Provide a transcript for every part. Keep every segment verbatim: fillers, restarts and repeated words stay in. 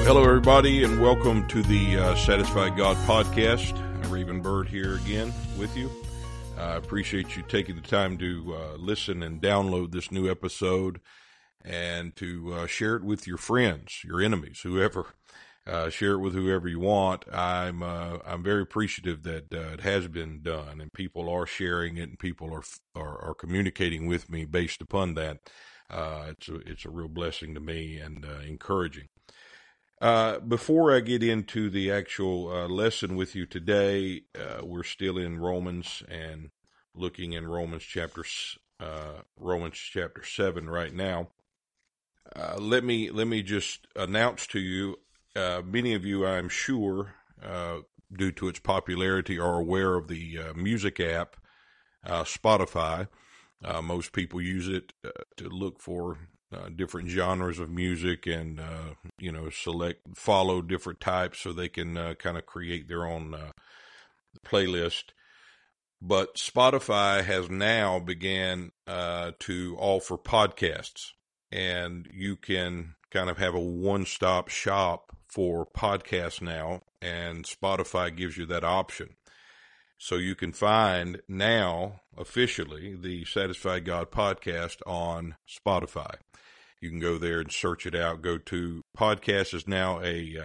Hello, everybody, and welcome to the uh, Satisfied God podcast. Raven Bird here again with you. I uh, appreciate you taking the time to uh, listen and download this new episode and to uh, share it with your friends, your enemies, whoever. Uh, share it with whoever you want. I'm uh, I'm very appreciative that uh, it has been done, and people are sharing it, and people are are, are communicating with me based upon that. Uh, it's a, it's a real blessing to me and uh, encouraging. Uh, before I get into the actual uh, lesson with you today, uh, we're still in Romans and looking in Romans chapter uh, Romans chapter seven right now. Uh, let me let me just announce to you. Uh, many of you, I'm sure, uh, due to its popularity, are aware of the uh, music app, uh, Spotify. Uh, most people use it uh, to look for uh, different genres of music and, uh, you know, select, follow different types so they can uh, kind of create their own uh, playlist. But Spotify has now began uh, to offer podcasts, and you can kind of have a one-stop shop for podcasts now, and Spotify gives you that option. So you can find now, officially, the Satisfied God podcast on Spotify. You can go there and search it out. Go to, podcast is now a,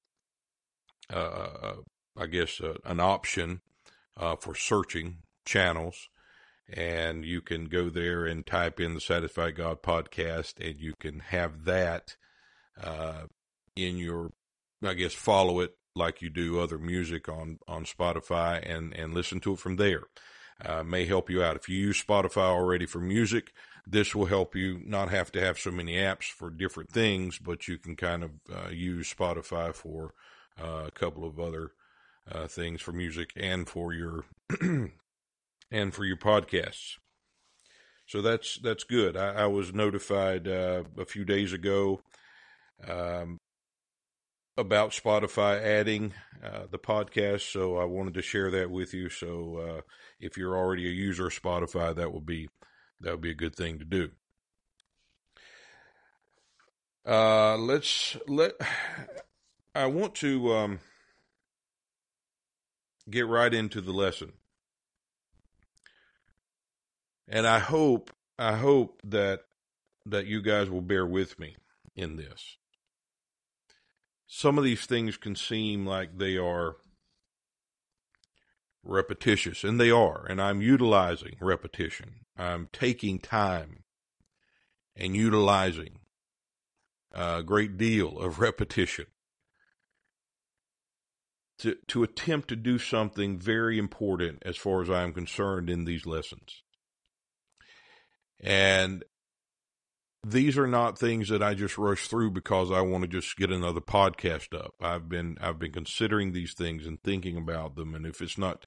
uh, uh, I guess, uh, an option uh, for searching channels. And you can go there and type in the Satisfied God podcast, and you can have that uh, in your, I guess, follow it like you do other music on, on Spotify and, and listen to it from there. Uh, may help you out. If you use Spotify already for music, this will help you not have to have so many apps for different things, but you can kind of uh, use Spotify for uh, a couple of other uh, things for music and for your and for your podcasts. So that's that's good. I, I was notified uh, a few days ago um, about Spotify adding uh, the podcast, so I wanted to share that with you. So uh, if you're already a user of Spotify, that would be that would be a good thing to do. Uh, let's let. I want to um, get right into the lesson, and I hope I hope that that you guys will bear with me in this. Some of these things can seem like they are repetitious, and they are, and I'm utilizing repetition. I'm taking time and utilizing a great deal of repetition to, to attempt to do something very important as far as I'm concerned in these lessons. And these are not things that I just rush through because I want to just get another podcast up. I've been I've been considering these things and thinking about them, and if it's not,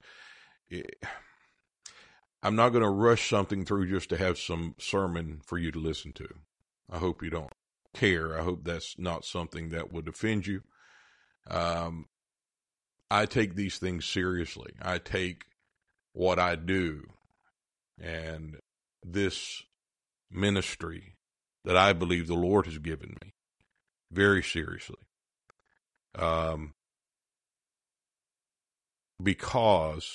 I'm not going to rush something through just to have some sermon for you to listen to. I hope you don't care. I hope that's not something that would offend you. Um, I take these things seriously. I take what I do and this ministry that I believe the Lord has given me very seriously. Um, because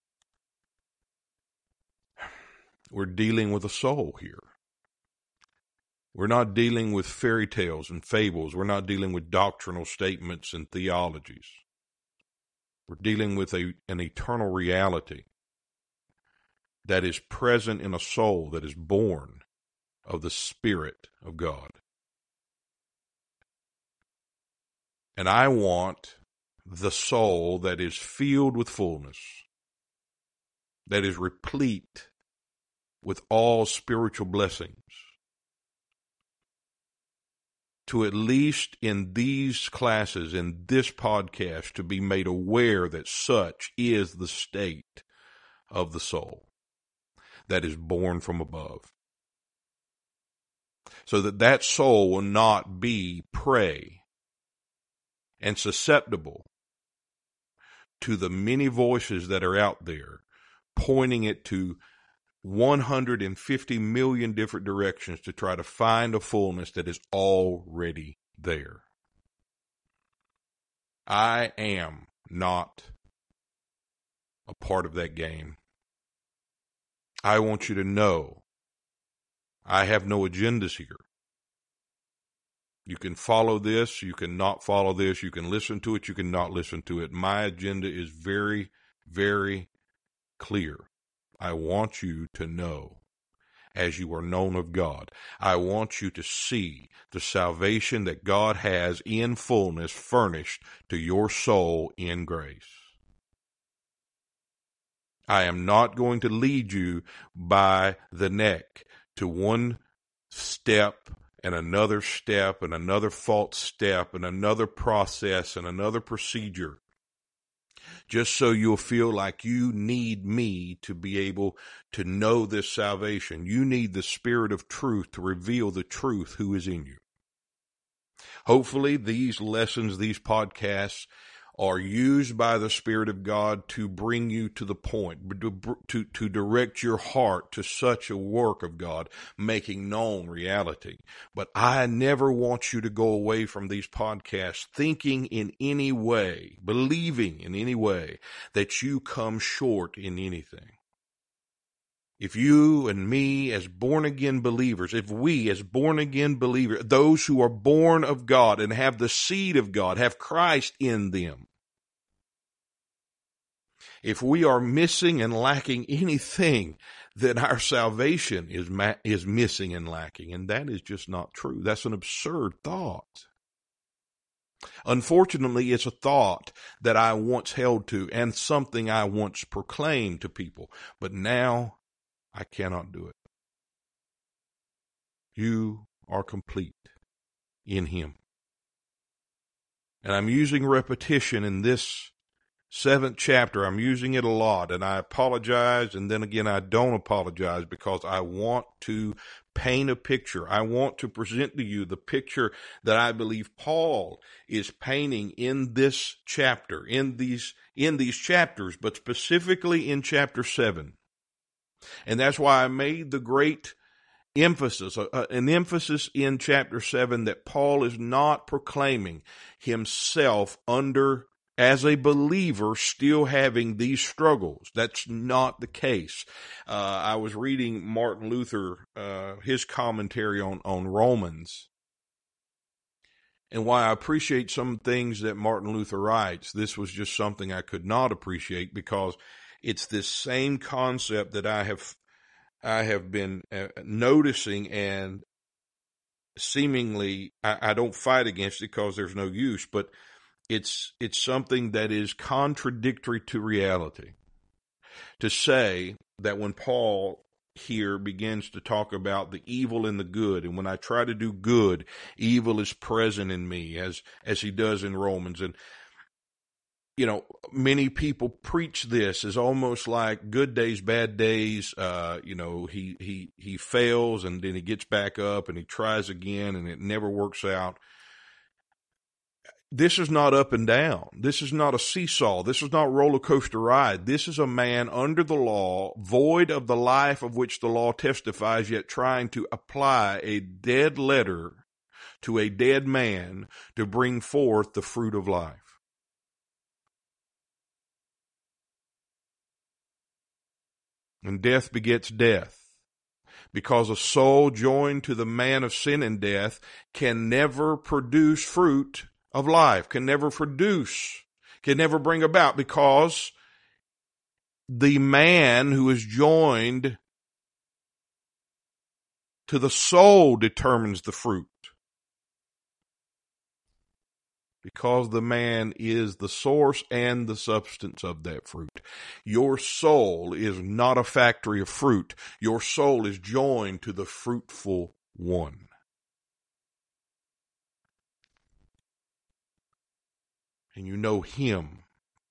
we're dealing with a soul here. We're not dealing with fairy tales and fables. We're not dealing with doctrinal statements and theologies. We're dealing with a, an eternal reality that is present in a soul that is born of the Spirit of God. And I want the soul that is filled with fullness, that is replete with all spiritual blessings, to at least in these classes, in this podcast, to be made aware that such is the state of the soul that is born from above. So that that soul will not be prey and susceptible to the many voices that are out there pointing it to one hundred fifty million different directions to try to find a fullness that is already there. I am not a part of that game. I want you to know I have no agendas here. You can follow this, you can not follow this, you can listen to it, you can not listen to it. My agenda is very, very clear. I want you to know as you are known of God. I want you to see the salvation that God has in fullness furnished to your soul in grace. I am not going to lead you by the neck to one step and another step and another false step and another process and another procedure, just so you'll feel like you need me to be able to know this salvation. You need the Spirit of truth to reveal the truth who is in you. Hopefully these lessons, these podcasts, are used by the Spirit of God to bring you to the point, to, to, to direct your heart to such a work of God, making known reality. But I never want you to go away from these podcasts thinking in any way, believing in any way, that you come short in anything. If you and me as born-again believers, if we as born-again believers, those who are born of God and have the seed of God, have Christ in them, if we are missing and lacking anything, then our salvation is ma- is missing and lacking. And that is just not true. That's an absurd thought. Unfortunately, it's a thought that I once held to and something I once proclaimed to people. But now I cannot do it. You are complete in Him. And I'm using repetition in this seventh chapter. I'm using it a lot, and I apologize, and then again, I don't apologize, because I want to paint a picture. I want to present to you the picture that I believe Paul is painting in this chapter, in these, in these chapters, but specifically in chapter seven. And that's why I made the great emphasis, uh, an emphasis in chapter seven, that Paul is not proclaiming himself under as a believer still having these struggles. That's not the case. Uh, I was reading Martin Luther, uh, his commentary on, on Romans, and why I appreciate some things that Martin Luther writes. This was just something I could not appreciate, because it's this same concept that I have, I have been uh, noticing, and seemingly I, I don't fight against it because there's no use, but It's it's something that is contradictory to reality. To say that when Paul here begins to talk about the evil and the good, and when I try to do good, evil is present in me, as as he does in Romans. And, you know, many people preach this as almost like good days, bad days. Uh, you know, he, he, he fails, and then he gets back up and he tries again, and it never works out. This is not up and down. This is not a seesaw. This is not roller coaster ride. This is a man under the law, void of the life of which the law testifies, yet trying to apply a dead letter to a dead man to bring forth the fruit of life. And death begets death, because a soul joined to the man of sin and death can never produce fruit of life, can never produce, can never bring about, because the man who is joined to the soul determines the fruit. Because the man is the source and the substance of that fruit. Your soul is not a factory of fruit. Your soul is joined to the fruitful one. And you know Him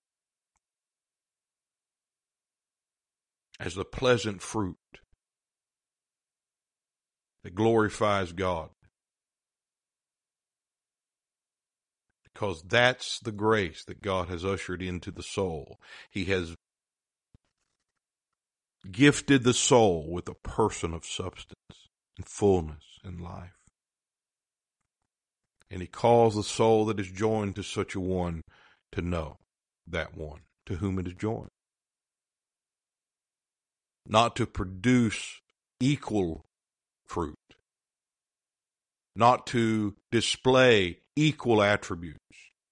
as the pleasant fruit that glorifies God. Because that's the grace that God has ushered into the soul. He has gifted the soul with a person of substance and fullness and life. And He calls the soul that is joined to such a one to know that one to whom it is joined. Not to produce equal fruit. Not to display equal attributes.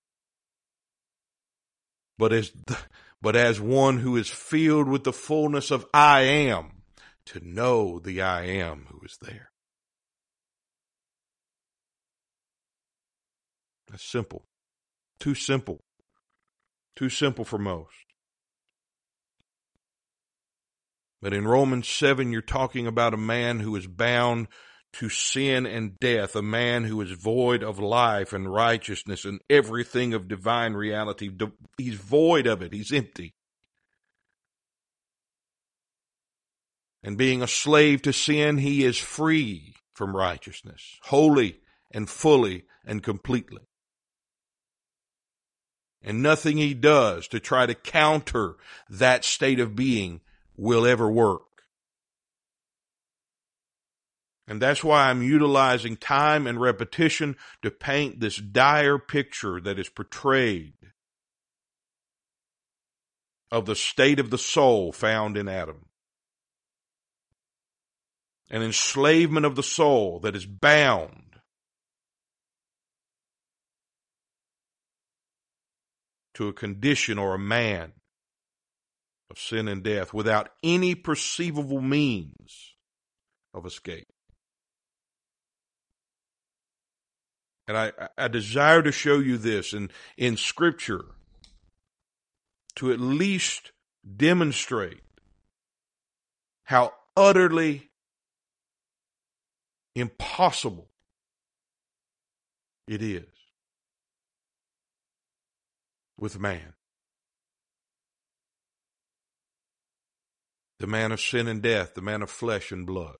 But as, but as one who is filled with the fullness of I am, to know the I am who is there. That's simple. Too simple. Too simple for most. But in Romans seven, you're talking about a man who is bound to sin and death, a man who is void of life and righteousness and everything of divine reality. He's void of it. He's empty. And being a slave to sin, he is free from righteousness, wholly and fully and completely. And nothing he does to try to counter that state of being will ever work. And that's why I'm utilizing time and repetition to paint this dire picture that is portrayed of the state of the soul found in Adam. An enslavement of the soul that is bound to a condition or a man of sin and death without any perceivable means of escape. And I, I desire to show you this in, in Scripture to at least demonstrate how utterly impossible it is with man. The man of sin and death, the man of flesh and blood.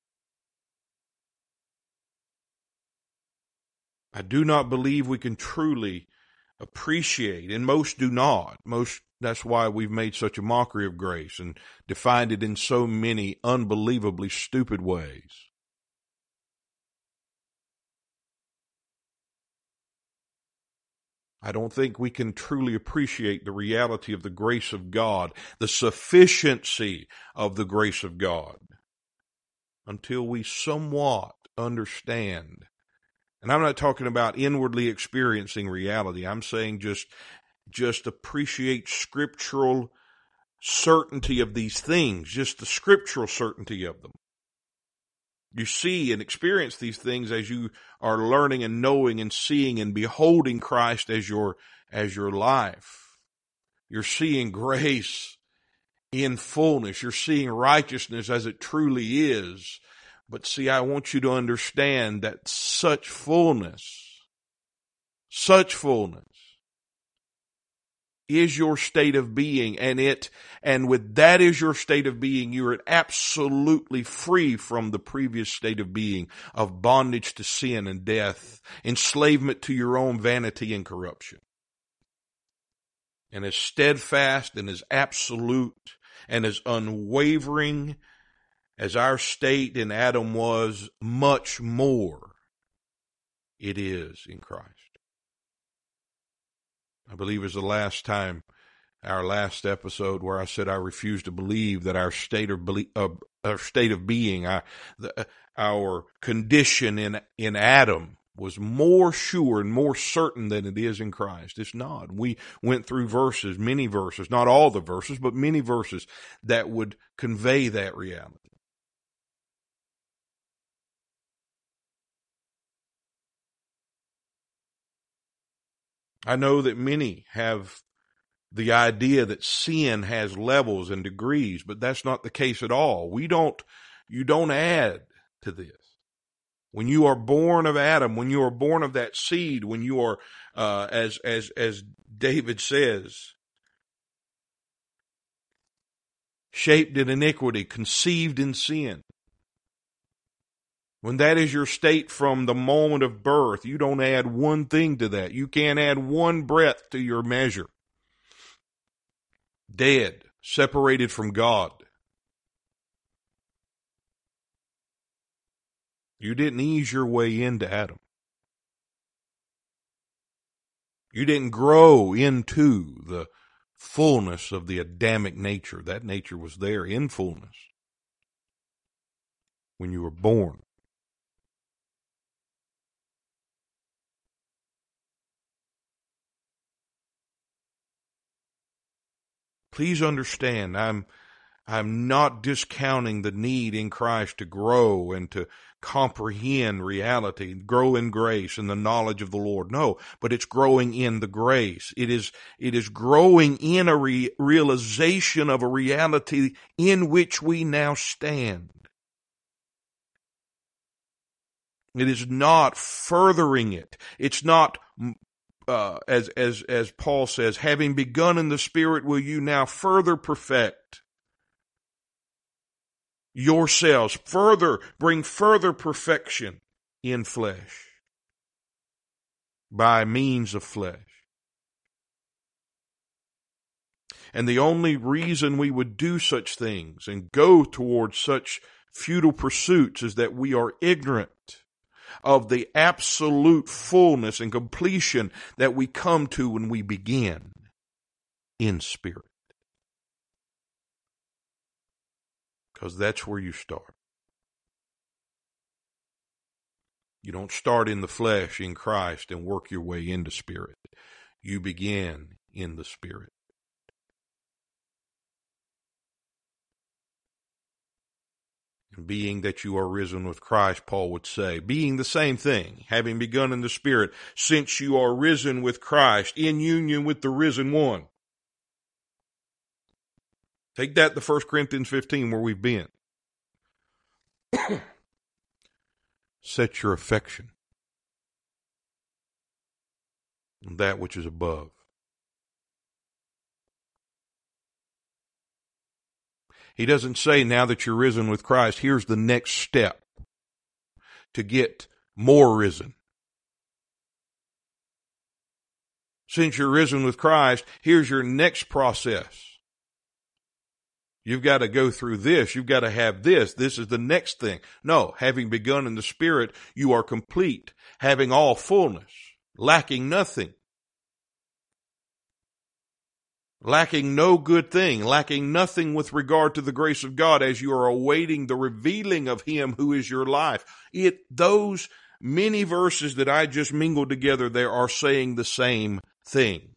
I do not believe we can truly appreciate, and most do not. Most, that's why we've made such a mockery of grace and defined it in so many unbelievably stupid ways. I don't think we can truly appreciate the reality of the grace of God, the sufficiency of the grace of God, until we somewhat understand. And I'm not talking about inwardly experiencing reality. I'm saying just, just appreciate scriptural certainty of these things, just the scriptural certainty of them. You see and experience these things as you are learning and knowing and seeing and beholding Christ as your, as your life. You're seeing grace in fullness. You're seeing righteousness as it truly is. But see, I want you to understand that such fullness, such fullness is your state of being, and it, and with that is your state of being, you are absolutely free from the previous state of being of bondage to sin and death, enslavement to your own vanity and corruption. And as steadfast and as absolute and as unwavering as our state in Adam was, much more it is in Christ. I believe it was the last time, our last episode, where I said I refuse to believe that our state of uh, our state of being, our, the, our condition in in Adam was more sure and more certain than it is in Christ. It's not. We went through verses, many verses, not all the verses, but many verses that would convey that reality. I know that many have the idea that sin has levels and degrees, but that's not the case at all. We don't, you don't add to this. When you are born of Adam, when you are born of that seed, when you are, uh, as, as, as David says, shaped in iniquity, conceived in sin. When that is your state from the moment of birth, you don't add one thing to that. You can't add one breath to your measure. Dead, separated from God. You didn't ease your way into Adam. You didn't grow into the fullness of the Adamic nature. That nature was there in fullness when you were born. Please understand, I'm I'm not discounting the need in Christ to grow and to comprehend reality, grow in grace and the knowledge of the Lord. No, but it's growing in the grace. It is, it is growing in a re- realization of a reality in which we now stand. It is not furthering it. It's not Uh, as as as Paul says, having begun in the Spirit, will you now further perfect yourselves, further bring further perfection in flesh, by means of flesh. And the only reason we would do such things and go towards such futile pursuits is that we are ignorant of the absolute fullness and completion that we come to when we begin in spirit. Because that's where you start. You don't start in the flesh in Christ and work your way into spirit. You begin in the Spirit. Being that you are risen with Christ, Paul would say, being the same thing, having begun in the Spirit, since you are risen with Christ, in union with the risen one. Take that to First Corinthians fifteen, where we've been. Set your affection on that which is above. He doesn't say, now that you're risen with Christ, here's the next step to get more risen. Since you're risen with Christ, here's your next process. You've got to go through this. You've got to have this. This is the next thing. No, having begun in the Spirit, you are complete, having all fullness, lacking nothing. Lacking no good thing, lacking nothing with regard to the grace of God as you are awaiting the revealing of Him who is your life. It, those many verses that I just mingled together there are saying the same thing.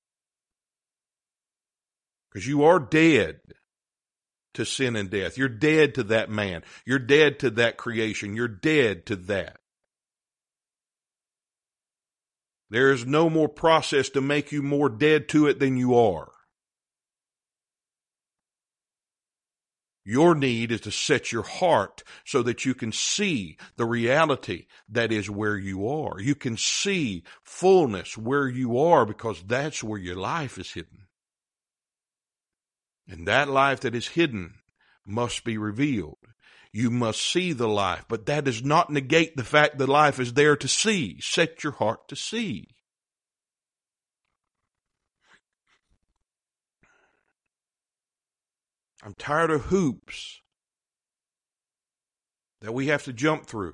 Because you are dead to sin and death. You're dead to that man. You're dead to that creation. You're dead to that. There is no more process to make you more dead to it than you are. Your need is to set your heart so that you can see the reality that is where you are. You can see fullness where you are, because that's where your life is hidden. And that life that is hidden must be revealed. You must see the life, but that does not negate the fact that life is there to see. Set your heart to see. I'm tired of hoops that we have to jump through.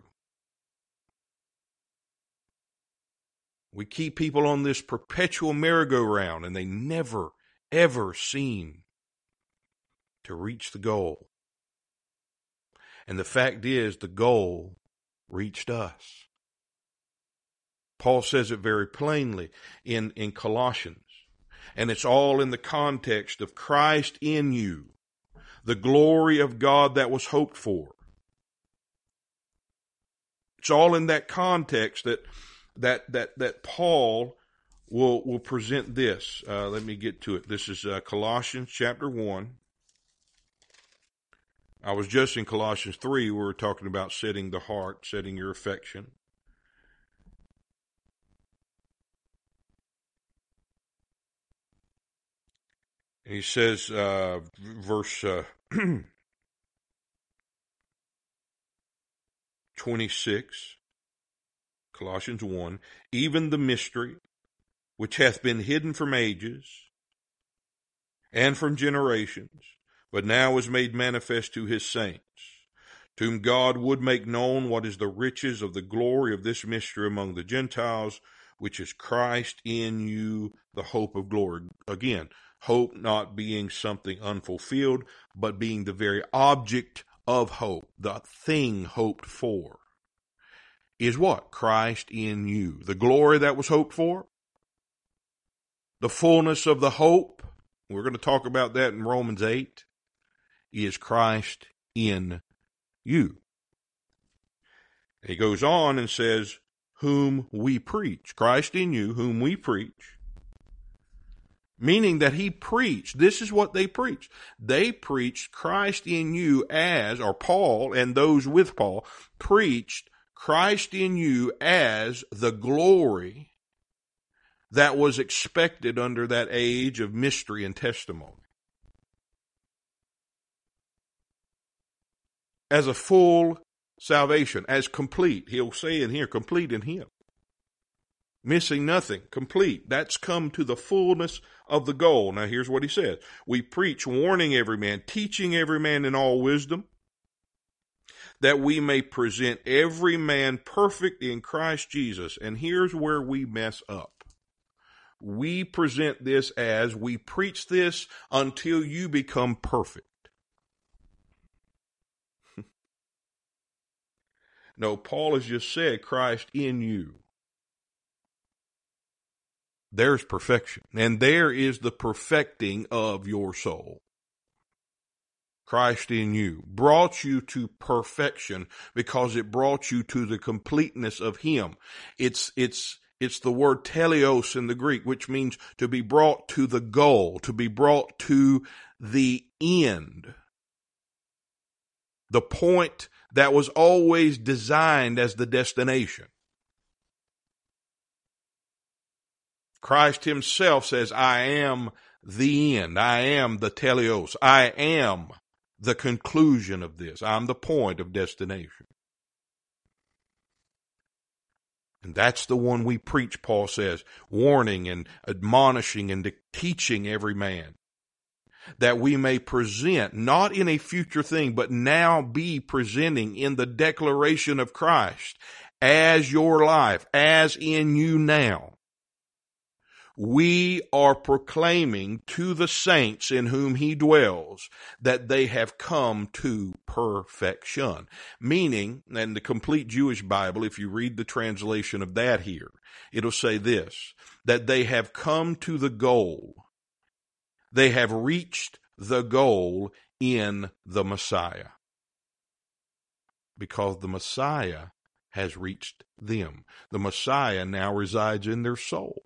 We keep people on this perpetual merry-go-round, and they never, ever seem to reach the goal. And the fact is, the goal reached us. Paul says it very plainly in, in Colossians. And it's all in the context of Christ in you, the glory of God that was hoped for. It's all in that context that that that that Paul will will present this. Uh, let me get to it. This is uh, Colossians chapter one. I was just in Colossians three, where we're talking about setting the heart, setting your affection. And he says, uh, verse uh, twenty-six, Colossians one, even the mystery which hath been hidden from ages and from generations, but now is made manifest to his saints, to whom God would make known what is the riches of the glory of this mystery among the Gentiles, which is Christ in you, the hope of glory. Again, hope not being something unfulfilled, but being the very object of hope, the thing hoped for, is what? Christ in you. The glory that was hoped for, the fullness of the hope, we're going to talk about that in Romans eight, is Christ in you. He goes on and says, whom we preach. Christ in you, whom we preach. Meaning that he preached. This is what they preached. They preached Christ in you as, or Paul and those with Paul, preached Christ in you as the glory that was expected under that age of mystery and testimony. As a full salvation, as complete. He'll say in here, complete in him. Missing nothing, complete. That's come to the fullness of the goal. Now here's what he says. We preach, warning every man, teaching every man in all wisdom, that we may present every man perfect in Christ Jesus. And here's where we mess up. We present this as, we preach this until you become perfect. No, Paul has just said Christ in you. There's perfection, and there is the perfecting of your soul. Christ in you brought you to perfection because it brought you to the completeness of him. It's, it's, it's the word teleos in the Greek, which means to be brought to the goal, to be brought to the end. The point that was always designed as the destination. Christ himself says, I am the end. I am the teleos. I am the conclusion of this. I'm the point of destination. And that's the one we preach, Paul says, warning and admonishing and teaching every man, that we may present, not in a future thing, but now be presenting in the declaration of Christ as your life, as in you now. We are proclaiming to the saints in whom he dwells that they have come to perfection. Meaning, and the complete Jewish Bible, if you read the translation of that here, it'll say this, that they have come to the goal. They have reached the goal in the Messiah. Because the Messiah has reached them. The Messiah now resides in their soul.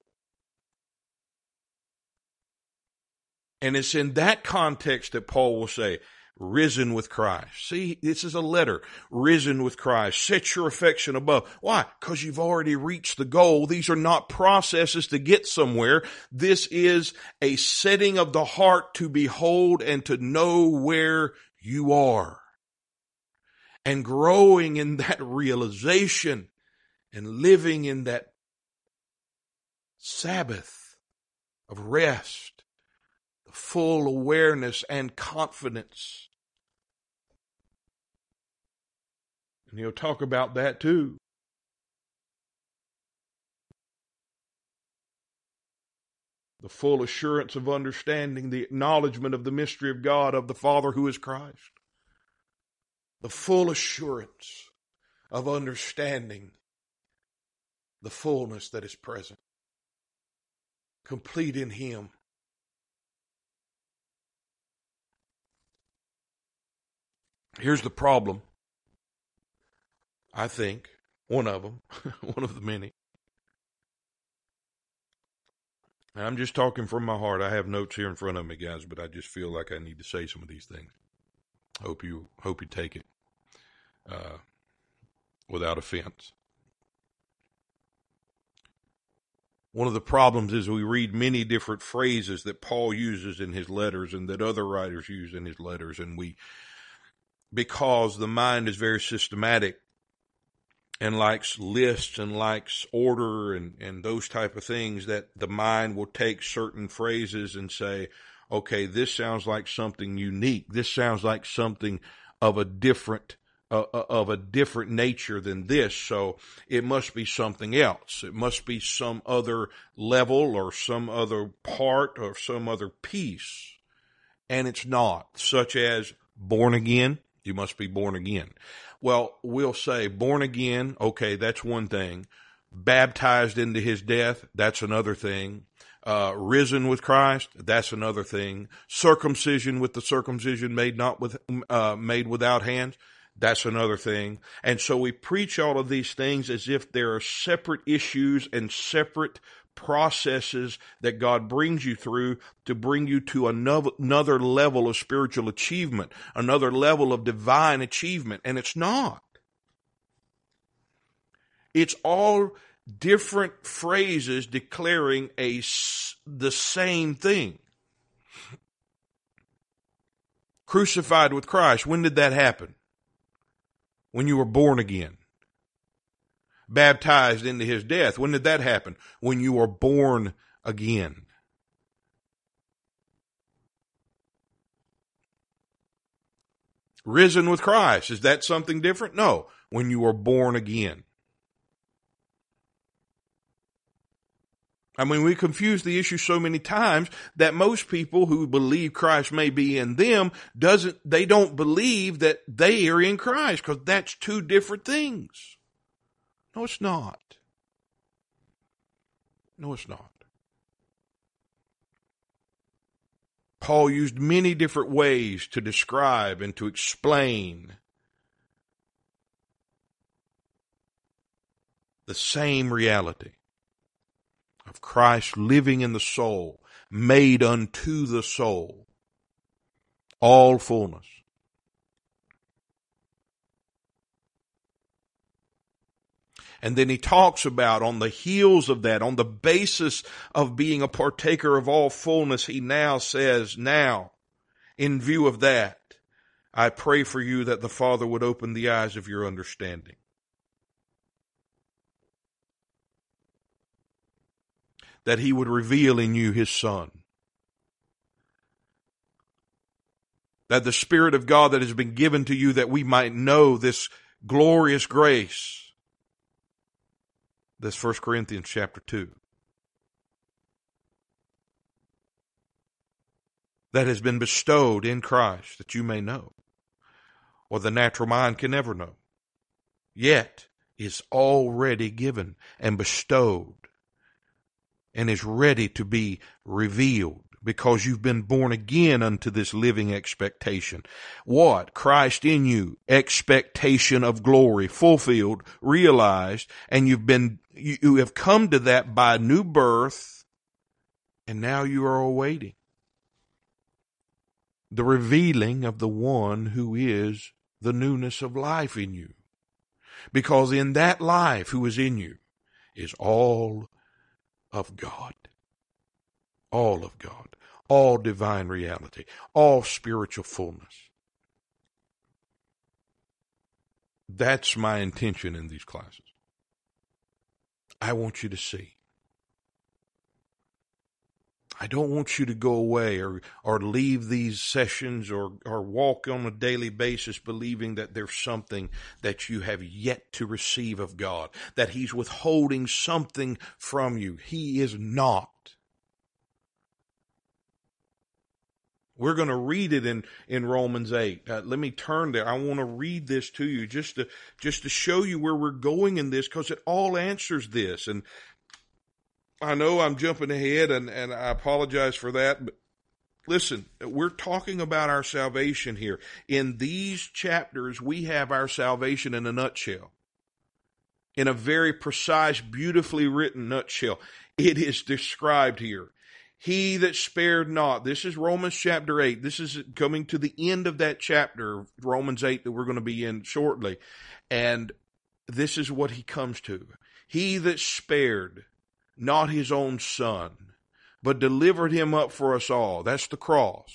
And it's in that context that Paul will say, risen with Christ. See, this is a letter, risen with Christ. Set your affection above. Why? Because you've already reached the goal. These are not processes to get somewhere. This is a setting of the heart to behold and to know where you are. And growing in that realization and living in that Sabbath of rest. Full awareness and confidence. And he'll talk about that too. The full assurance of understanding, the acknowledgement of the mystery of God, of the Father who is Christ. The full assurance of understanding the fullness that is present. Complete in him. Here's the problem, I think, one of them, one of the many. And I'm just talking from my heart. I have notes here in front of me, guys, but I just feel like I need to say some of these things. Hope you hope you take it uh, without offense. One of the problems is we read many different phrases that Paul uses in his letters and that other writers use in his letters, and we because the mind is very systematic and likes lists and likes order and, and those type of things, that the mind will take certain phrases and say, okay, this sounds like something unique. This sounds like something of a different uh, of a different nature than this, so it must be something else. It must be some other level or some other part or some other piece. And it's not, such as born again. You must be born again. Well, we'll say born again, okay, that's one thing. Baptized into his death, that's another thing. Uh, risen with Christ, that's another thing. Circumcision with the circumcision made not with, uh, made without hands, that's another thing. And so we preach all of these things as if there are separate issues and separate processes that God brings you through to bring you to another, another level of spiritual achievement, another level of divine achievement. And it's not. It's all different phrases declaring a, the same thing. Crucified with Christ. When did that happen? When you were born again. Baptized into his death. When did that happen? When you were born again. Risen with Christ. Is that something different? No. When you were born again. I mean, we confuse the issue so many times that most people who believe Christ may be in them doesn't, they don't believe that they are in Christ, because that's two different things. No, it's not. No, it's not. Paul used many different ways to describe and to explain the same reality of Christ living in the soul, made unto the soul, all fullness. And then he talks about, on the heels of that, on the basis of being a partaker of all fullness, he now says, now, in view of that, I pray for you that the Father would open the eyes of your understanding. That he would reveal in you his Son. That the Spirit of God that has been given to you, that we might know this glorious grace. That's First Corinthians chapter two. That has been bestowed in Christ, that you may know, or the natural mind can never know, yet is already given and bestowed, and is ready to be revealed, because you've been born again unto this living expectation. What? Christ in you, expectation of glory, fulfilled, realized, and you've been, you, you have come to that by new birth, and now you are awaiting the revealing of the one who is the newness of life in you. Because in that life who is in you is all of God. All of God. All divine reality. All spiritual fullness. That's my intention in these classes. I want you to see. I don't want you to go away or, or leave these sessions or, or walk on a daily basis believing that there's something that you have yet to receive of God, that he's withholding something from you. He is not. We're going to read it in, in Romans eight. Uh, let me turn there. I want to read this to you just to, just to show you where we're going in this, because it all answers this. And I know I'm jumping ahead, and, and I apologize for that, but listen, we're talking about our salvation here. In these chapters, we have our salvation in a nutshell. In a very precise, beautifully written nutshell. It is described here. He that spared not. This is Romans chapter eight. This is coming to the end of that chapter, Romans eight, that we're going to be in shortly. And this is what he comes to. He that spared not his own Son, but delivered him up for us all. That's the cross.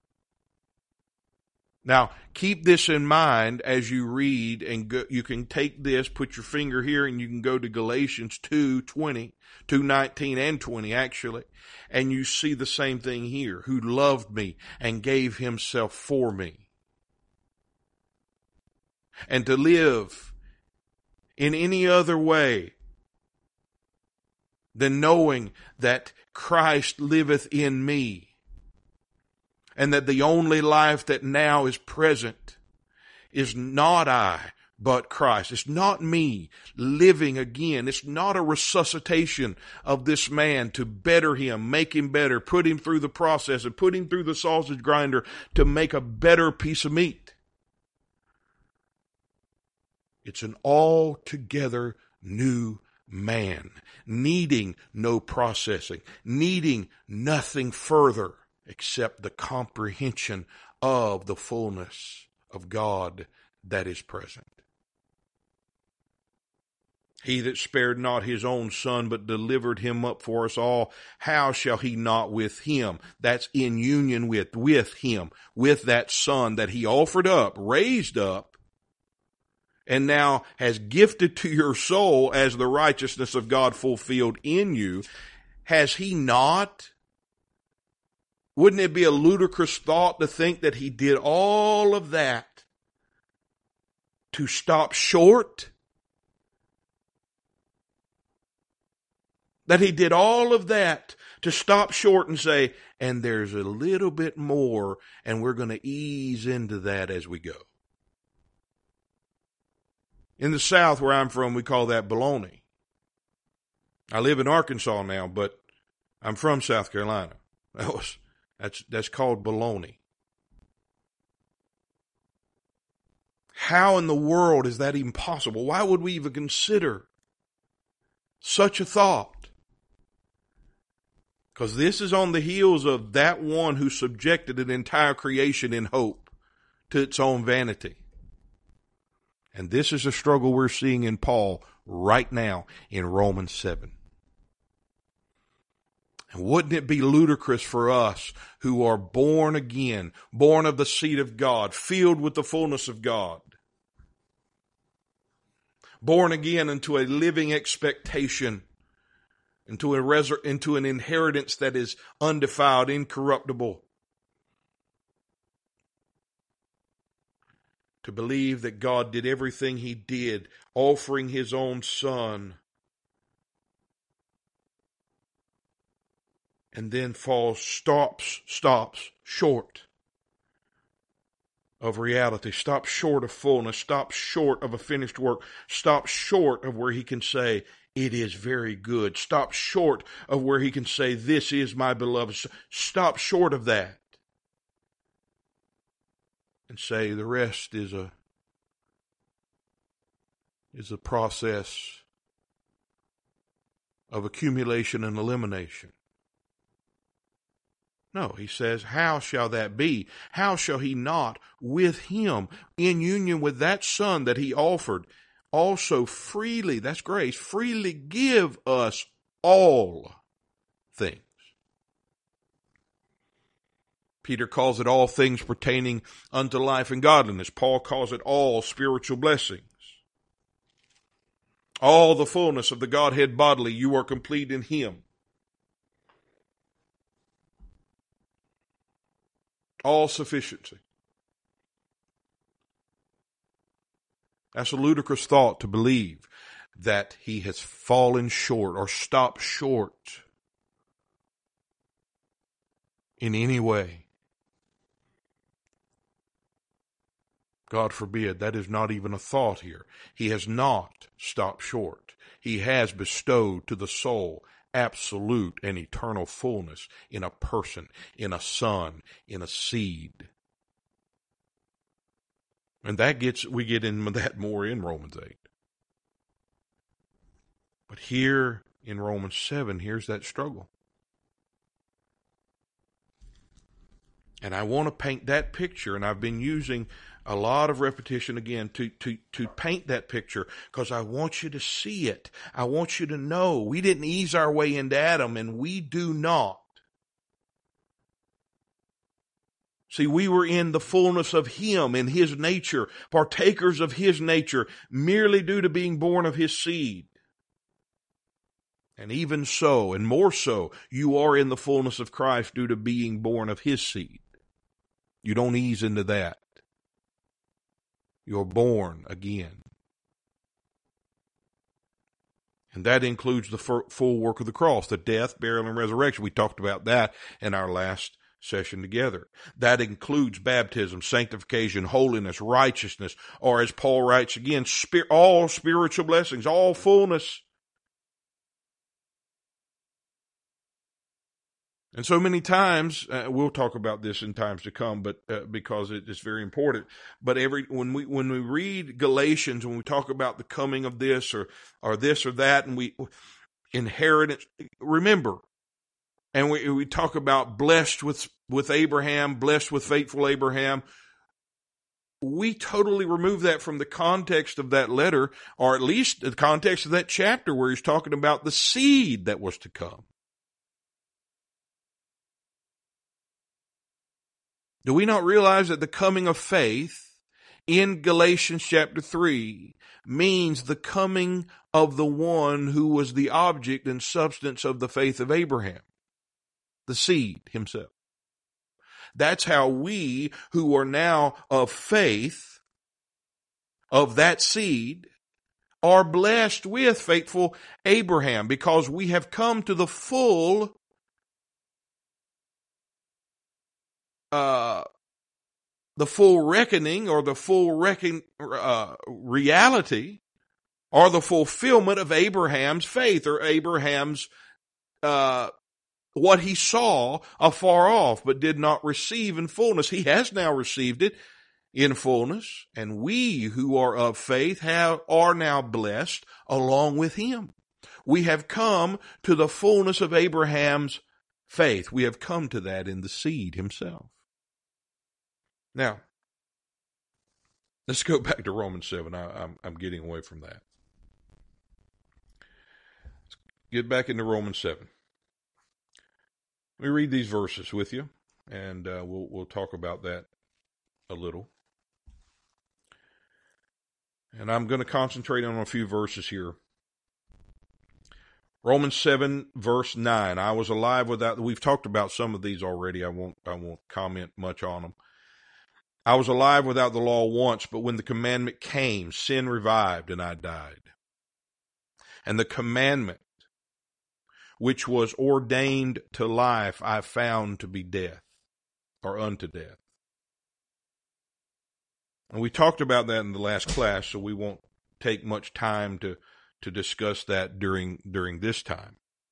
Now, keep this in mind as you read, and go, you can take this, put your finger here, and you can go to Galatians two twenty, two nineteen and twenty actually, and you see the same thing here. Who loved me and gave himself for me. and to live in any other way than knowing that Christ liveth in me, and that the only life that now is present is not I, but Christ. It's not me living again. It's not a resuscitation of this man to better him, make him better, put him through the process and put him through the sausage grinder to make a better piece of meat. It's an altogether new man, needing no processing, needing nothing further except the comprehension of the fullness of God that is present. He that spared not his own son, but delivered him up for us all, how shall he not with him? That's in union with, with him, with that son that he offered up, raised up, and now has gifted to your soul as the righteousness of God fulfilled in you. Has he not? Wouldn't it be a ludicrous thought to think that he did all of that to stop short? That he did all of that to stop short and say, and there's a little bit more, and we're going to ease into that as we go. In the South, where I'm from, we call that baloney. I live in Arkansas now, but I'm from South Carolina. That was, that's, that's called baloney. How in the world is that even possible? Why would we even consider such a thought? Because this is on the heels of that one who subjected an entire creation in hope to its own vanity. And this is a struggle we're seeing in Paul right now in Romans seven. And wouldn't it be ludicrous for us who are born again, born of the seed of God, filled with the fullness of God, born again into a living expectation, into a resur- into an inheritance that is undefiled, incorruptible, to believe that God did everything he did, offering his own son, and then falls, stops, stops short of reality, stops short of fullness, stops short of a finished work, stops short of where he can say, it is very good, stops short of where he can say, this is my beloved, stop short of that. And say the rest is a is a process of accumulation and elimination. No, he says, how shall that be? How shall he not with him, in union with that son that he offered, also freely, that's grace, freely give us all things? Peter calls it all things pertaining unto life and godliness. Paul calls it all spiritual blessings. All the fullness of the Godhead bodily, you are complete in him. All sufficiency. That's a ludicrous thought to believe that he has fallen short or stopped short in any way. God forbid, that is not even a thought here. He has not stopped short. He has bestowed to the soul absolute and eternal fullness in a person, in a son, in a seed. And that gets, we get into that more in Romans eight. But here in Romans seven, here's that struggle. And I want to paint that picture, and I've been using a lot of repetition again to, to, to paint that picture because I want you to see it. I want you to know we didn't ease our way into Adam, and we do not. See, we were in the fullness of him, in his nature, partakers of his nature, merely due to being born of his seed. And even so, and more so, you are in the fullness of Christ due to being born of his seed. You don't ease into that. You're born again. And that includes the full work of the cross, the death, burial, and resurrection. We talked about that in our last session together. That includes baptism, sanctification, holiness, righteousness, or as Paul writes again, all spiritual blessings, all fullness. And so many times, uh, we'll talk about this in times to come, but uh, because it is very important. But every when we when we read Galatians, when we talk about the coming of this or or this or that, and we inheritance, remember, and we we talk about blessed with with Abraham, blessed with faithful Abraham. We totally remove that from the context of that letter, or at least the context of that chapter where he's talking about the seed that was to come. Do we not realize that the coming of faith in Galatians chapter three means the coming of the one who was the object and substance of the faith of Abraham, the seed himself? That's how we who are now of faith, of that seed, are blessed with faithful Abraham, because we have come to the full Uh, the full reckoning or the full reckon, uh, reality or the fulfillment of Abraham's faith, or Abraham's, uh, what he saw afar off but did not receive in fullness. He has now received it in fullness, and we who are of faith have, are now blessed along with him. We have come to the fullness of Abraham's faith. We have come to that in the seed himself. Now, let's go back to Romans seven. I, I'm, I'm getting away from that. Let's get back into Romans seven. Let me read these verses with you, and uh, we'll we'll talk about that a little. And I'm going to concentrate on a few verses here. Romans seven, verse nine. I was alive without. We've talked about some of these already. I won't. I won't comment much on them. I was alive without the law once, but when the commandment came, sin revived, and I died. And the commandment, which was ordained to life, I found to be death, or unto death. And we talked about that in the last class, so we won't take much time to, to discuss that during during this time.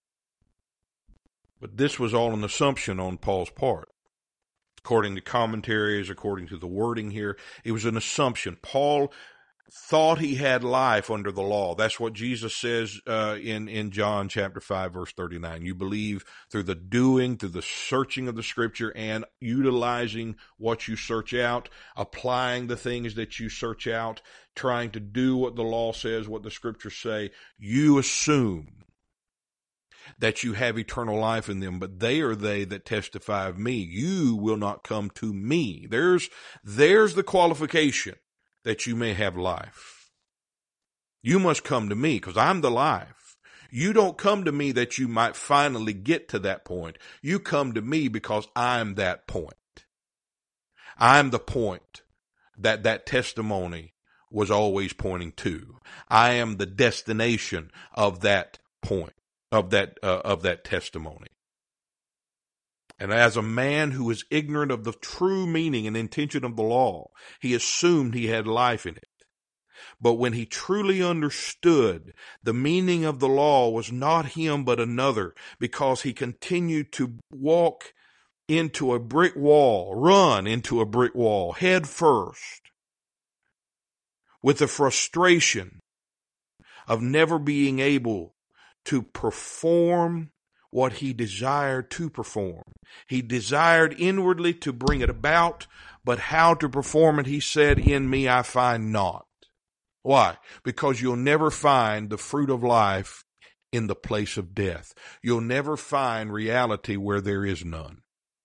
But this was all an assumption on Paul's part. According to commentaries, according to the wording here, it was an assumption. Paul thought he had life under the law. That's what Jesus says uh, in, in John chapter five, verse thirty-nine. You believe through the doing, through the searching of the scripture, and utilizing what you search out, applying the things that you search out, trying to do what the law says, what the scriptures say. You assume that you have eternal life in them, but they are they that testify of me. You will not come to me. There's, there's the qualification that you may have life. You must come to me because I'm the life. You don't come to me that you might finally get to that point. You come to me because I'm that point. I'm the point that that testimony was always pointing to. I am the destination of that point. Of that uh, of that testimony. And as a man who is ignorant of the true meaning and intention of the law, he assumed he had life in it. But when he truly understood the meaning of the law was not him but another, because he continued to walk into a brick wall, run into a brick wall, head first, with the frustration of never being able to perform what he desired to perform. He desired inwardly to bring it about, but how to perform it, he said, in me I find not. Why? Because you'll never find the fruit of life in the place of death. You'll never find reality where there is none.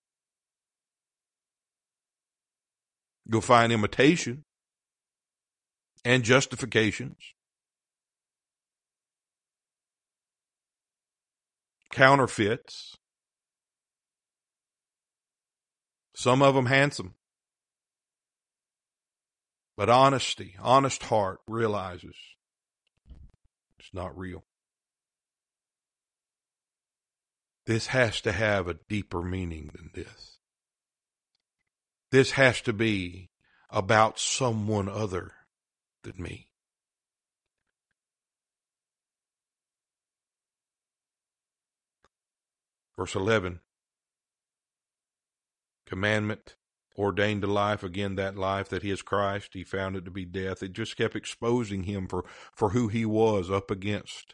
You'll find imitation and justifications, counterfeits, some of them handsome, But honesty, honest heart realizes it's not real. This has to have a deeper meaning than this. This has to be about someone other than me. Verse eleven, commandment ordained to life, again that life that is Christ, he found it to be death. It just kept exposing him for, for who he was up against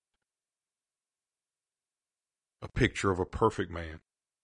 a picture of a perfect man.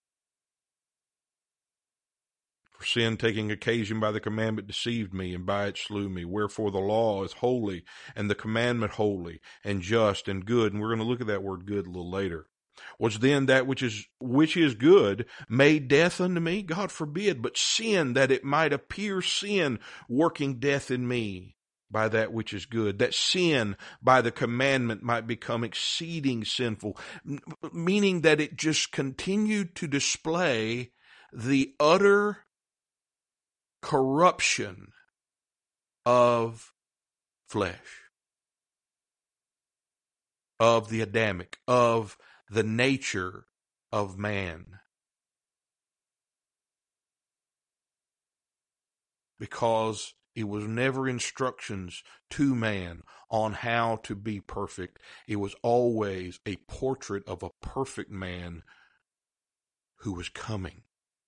For sin taking occasion by the commandment deceived me, and by it slew me. Wherefore the law is holy, and the commandment holy, and just, and good. And we're going to look at that word good a little later. Was then that which is which is good made death unto me? God forbid. But sin, that it might appear sin, working death in me by that which is good. That sin by the commandment might become exceeding sinful. Meaning that it just continued to display the utter corruption of flesh, of the Adamic, of the nature of man. Because it was never instructions to man on how to be perfect. It was always a portrait of a perfect man who was coming.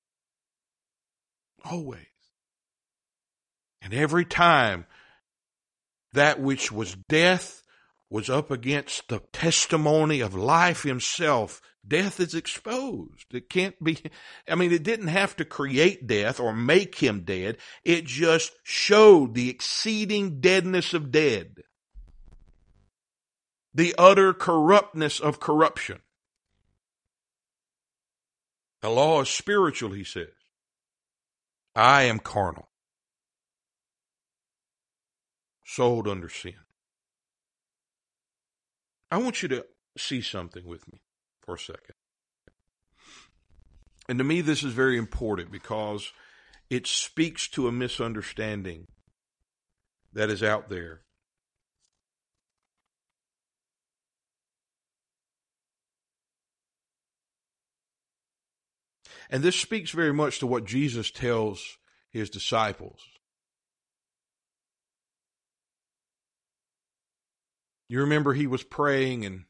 Always. And every time that which was death was up against the testimony of life himself, death is exposed. It can't be, I mean, it didn't have to create death or make him dead. It just showed the exceeding deadness of dead, the utter corruptness of corruption. The law is spiritual, he says. I am carnal, sold under sin. I want you to see something with me for a second. And to me, this is very important because it speaks to a misunderstanding that is out there. And this speaks very much to what Jesus tells his disciples. You remember he was praying and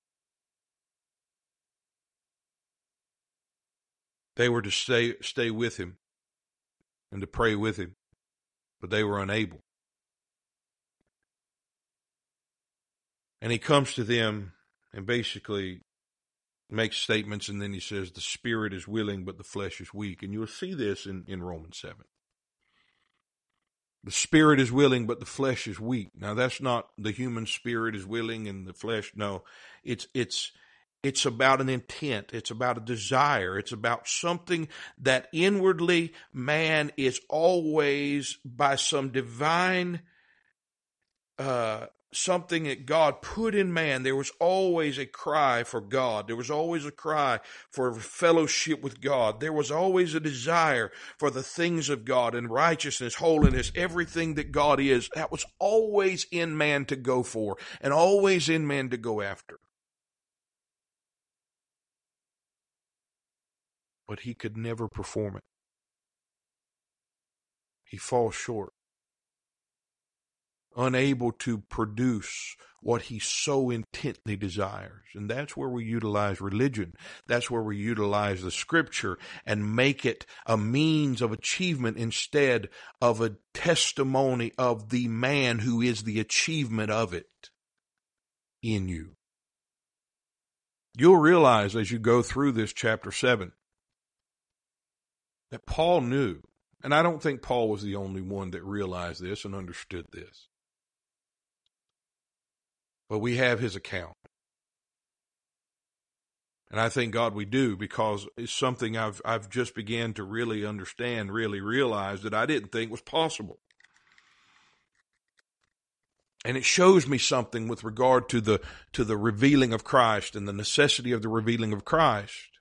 they were to stay, stay with him and to pray with him, but they were unable. And he comes to them and basically makes statements, and then he says, the spirit is willing, but the flesh is weak. And you'll see this in, in Romans seven. The spirit is willing, but the flesh is weak. Now, that's not the human spirit is willing and the flesh. No, it's it's it's about an intent. It's about a desire. It's about something that inwardly man is always, by some divine uh, something that God put in man. There was always a cry for God. There was always a cry for fellowship with God. There was always a desire for the things of God and righteousness, holiness, everything that God is. That was always in man to go for and always in man to go after. But he could never perform it. He falls short. Unable to produce what he so intently desires. And that's where we utilize religion. That's where we utilize the scripture and make it a means of achievement instead of a testimony of the man who is the achievement of it in you. You'll realize as you go through this chapter seven that Paul knew, and I don't think Paul was the only one that realized this and understood this. But we have his account. And I thank God we do, because it's something I've I've just began to really understand, really realize that I didn't think was possible. And it shows me something with regard to the to the revealing of Christ and the necessity of the revealing of Christ.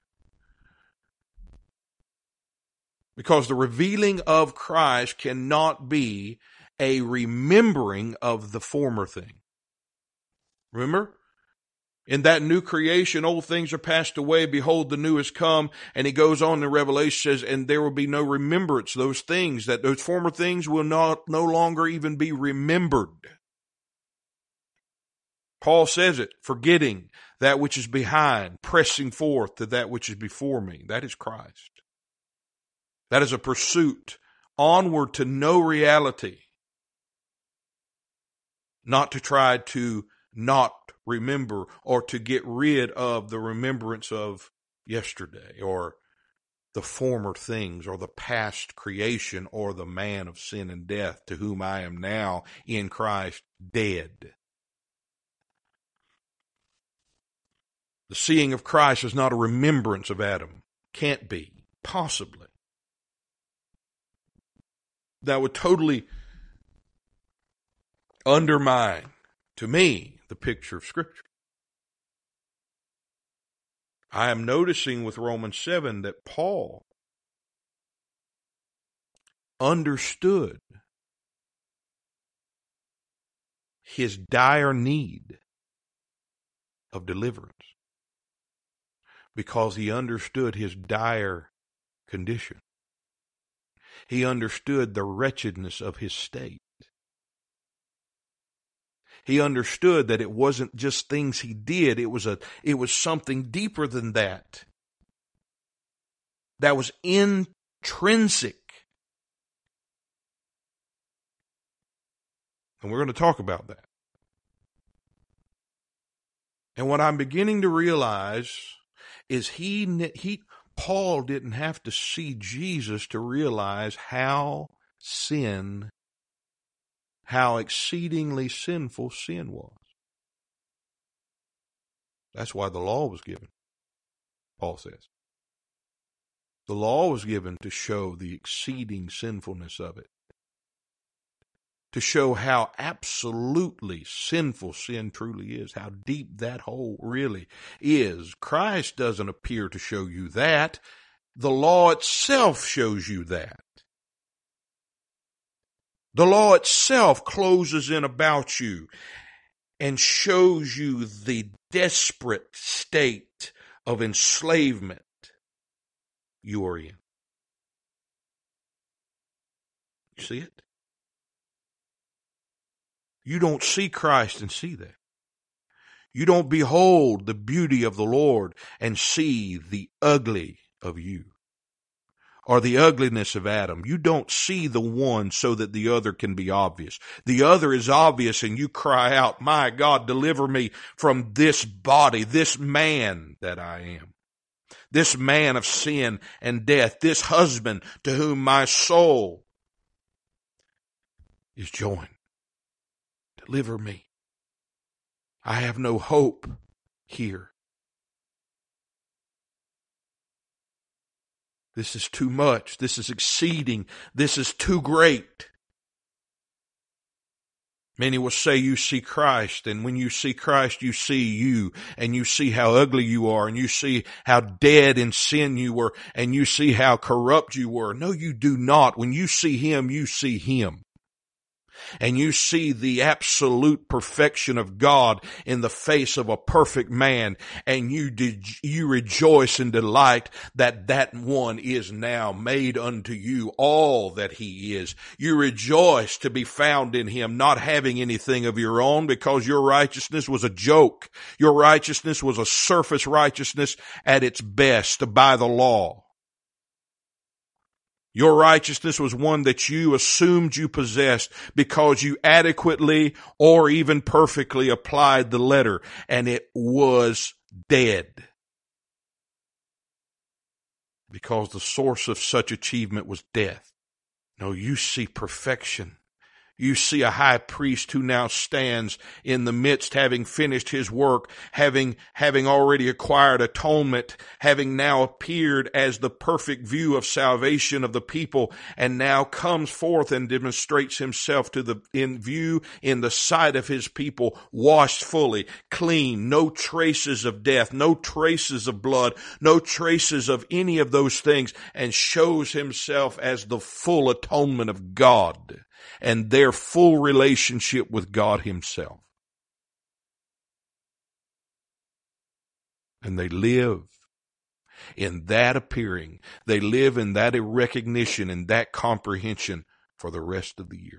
Because the revealing of Christ cannot be a remembering of the former thing. Remember? In that new creation, old things are passed away. Behold, the new has come. And he goes on in Revelation, says, and there will be no remembrance. Those things, that those former things will not no longer even be remembered. Paul says it, forgetting that which is behind, pressing forth to that which is before me. That is Christ. That is a pursuit onward to know reality. Not to try to not remember or to get rid of the remembrance of yesterday or the former things or the past creation or the man of sin and death to whom I am now in Christ dead. The seeing of Christ is not a remembrance of Adam. Can't be. Possibly. That would totally undermine, to me, the picture of Scripture. I am noticing with Romans seven that Paul understood his dire need of deliverance because he understood his dire condition. He understood the wretchedness of his state. He understood that it wasn't just things he did, it was a it was something deeper than that. That was intrinsic. And we're going to talk about that. And what I'm beginning to realize is he he Paul didn't have to see Jesus to realize how sin How exceedingly sinful sin was. That's why the law was given, Paul says. The law was given to show the exceeding sinfulness of it. To show how absolutely sinful sin truly is, how deep that hole really is. Christ doesn't appear to show you that. The law itself shows you that. The law itself closes in about you and shows you the desperate state of enslavement you are in. You see it? You don't see Christ and see that. You don't behold the beauty of the Lord and see the ugly of you. Or the ugliness of Adam. You don't see the one so that the other can be obvious. The other is obvious and you cry out, my God, deliver me from this body, this man that I am. This man of sin and death, this husband to whom my soul is joined. Deliver me. I have no hope here. This is too much. This is exceeding. This is too great. Many will say you see Christ, and when you see Christ, you see you, and you see how ugly you are, and you see how dead in sin you were, and you see how corrupt you were. No, you do not. When you see Him, you see Him. And you see the absolute perfection of God in the face of a perfect man, and you did, you rejoice and delight that that one is now made unto you all that he is. You rejoice to be found in him, not having anything of your own, because your righteousness was a joke. Your righteousness was a surface righteousness at its best by the law. Your righteousness was one that you assumed you possessed because you adequately or even perfectly applied the letter, and it was dead. Because the source of such achievement was death. No, you see perfection. You see a high priest who now stands in the midst, having finished his work, having, having already acquired atonement, having now appeared as the perfect view of salvation of the people, and now comes forth and demonstrates himself to the, in view, in the sight of his people, washed fully, clean, no traces of death, no traces of blood, no traces of any of those things, and shows himself as the full atonement of God. and their full relationship with God himself. And they live in that appearing. They live in that recognition and that comprehension for the rest of the year.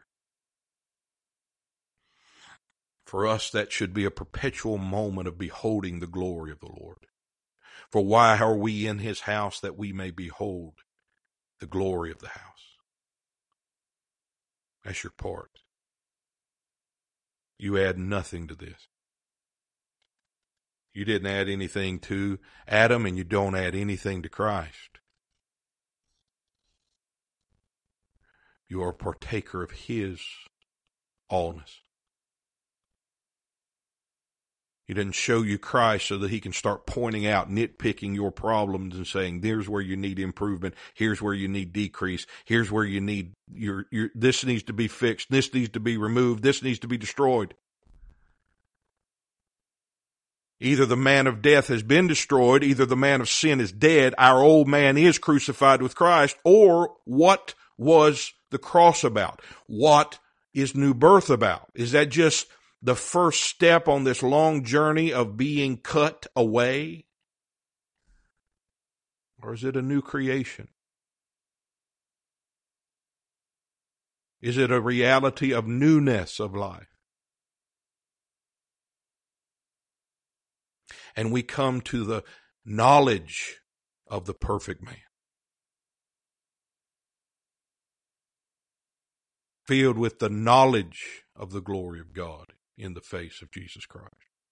For us, that should be a perpetual moment of beholding the glory of the Lord. For why are we in his house? That we may behold the glory of the house. That's your part. You add nothing to this. You didn't add anything to Adam, and you don't add anything to Christ. You are a partaker of his allness. He didn't show you Christ so that he can start pointing out, nitpicking your problems and saying, there's where you need improvement. Here's where you need decrease. Here's where you need your, your, this needs to be fixed. This needs to be removed. This needs to be destroyed. Either the man of death has been destroyed, either the man of sin is dead, our old man is crucified with Christ, or what was the cross about? What is new birth about? Is that just the first step on this long journey of being cut away? Or is it a new creation? Is it a reality of newness of life? And we come to the knowledge of the perfect man, filled with the knowledge of the glory of God in the face of Jesus Christ.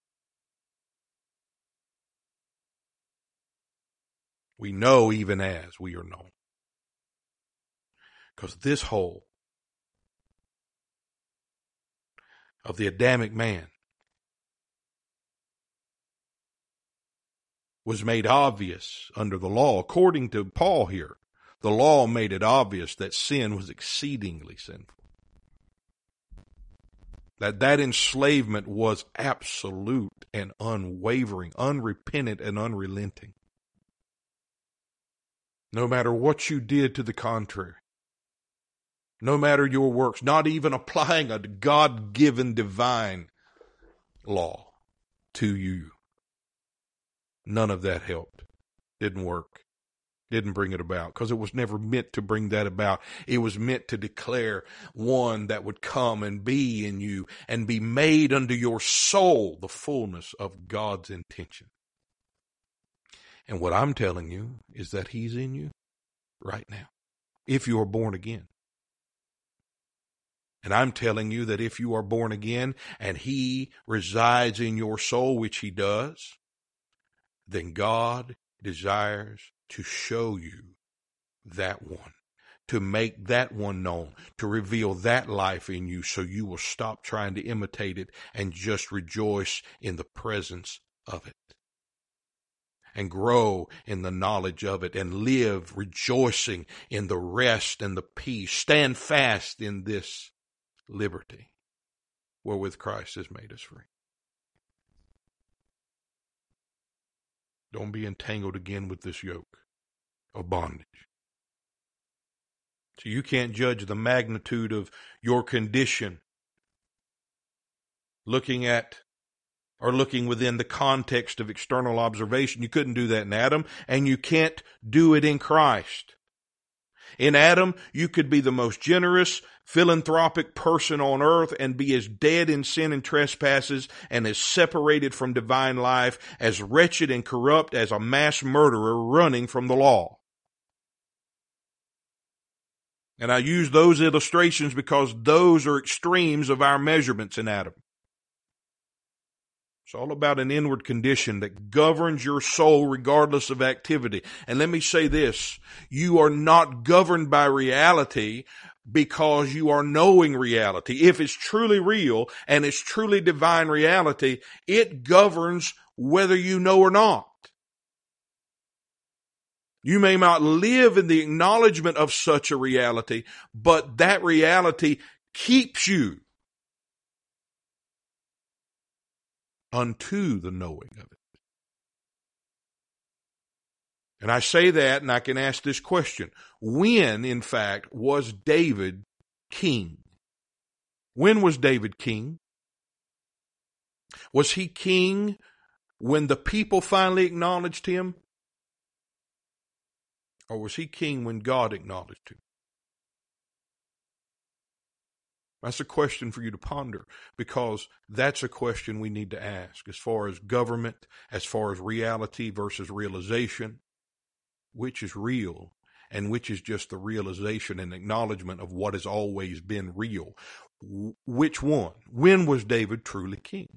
We know even as we are known. Because this whole of the Adamic man was made obvious under the law. According to Paul here, the law made it obvious that sin was exceedingly sinful. That that enslavement was absolute and unwavering, unrepentant and unrelenting. No matter what you did to the contrary, no matter your works, not even applying a God-given divine law to you, none of that helped. Didn't work. Didn't bring it about, because it was never meant to bring that about. It was meant to declare one that would come and be in you and be made unto your soul the fullness of God's intention. And what I'm telling you is that he's in you right now, if you are born again. And I'm telling you that if you are born again and he resides in your soul, which he does, then God desires to show you that one, to make that one known, to reveal that life in you so you will stop trying to imitate it and just rejoice in the presence of it and grow in the knowledge of it and live rejoicing in the rest and the peace. Stand fast in this liberty wherewith Christ has made us free. Don't be entangled again with this yoke of bondage. So you can't judge the magnitude of your condition looking at or looking within the context of external observation. You couldn't do that in Adam, and you can't do it in Christ. In Adam, you could be the most generous, philanthropic person on earth and be as dead in sin and trespasses and as separated from divine life, as wretched and corrupt as a mass murderer running from the law. And I use those illustrations because those are extremes of our measurements in Adam. It's all about an inward condition that governs your soul regardless of activity. And let me say this, you are not governed by reality because you are knowing reality. If it's truly real and it's truly divine reality, it governs whether you know or not. You may not live in the acknowledgement of such a reality, but that reality keeps you unto the knowing of it. And I say that, and I can ask this question. When, in fact, was David king When was David king? Was he king when the people finally acknowledged him? Or was he king when God acknowledged him? That's a question for you to ponder, because that's a question we need to ask as far as government, as far as reality versus realization. Which is real and which is just the realization and acknowledgement of what has always been real? Which one? When was David truly king?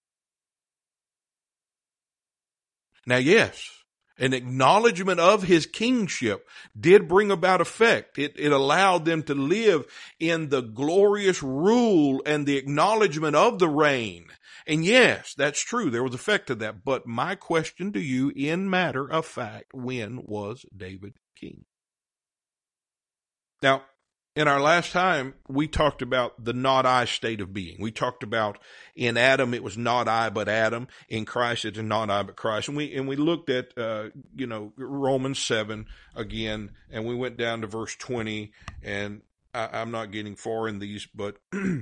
Now, yes, an acknowledgement of his kingship did bring about effect. It, it allowed them to live in the glorious rule and the acknowledgement of the reign. And yes, that's true. There was effect to that. But my question to you, in matter of fact, when was David king? Now, in our last time, we talked about the not I state of being. We talked about in Adam, it was not I, but Adam. In Christ, it's not I, but Christ. And we, and we looked at, uh, you know, Romans seven again, and we went down to verse twenty, and I, I'm not getting far in these, but,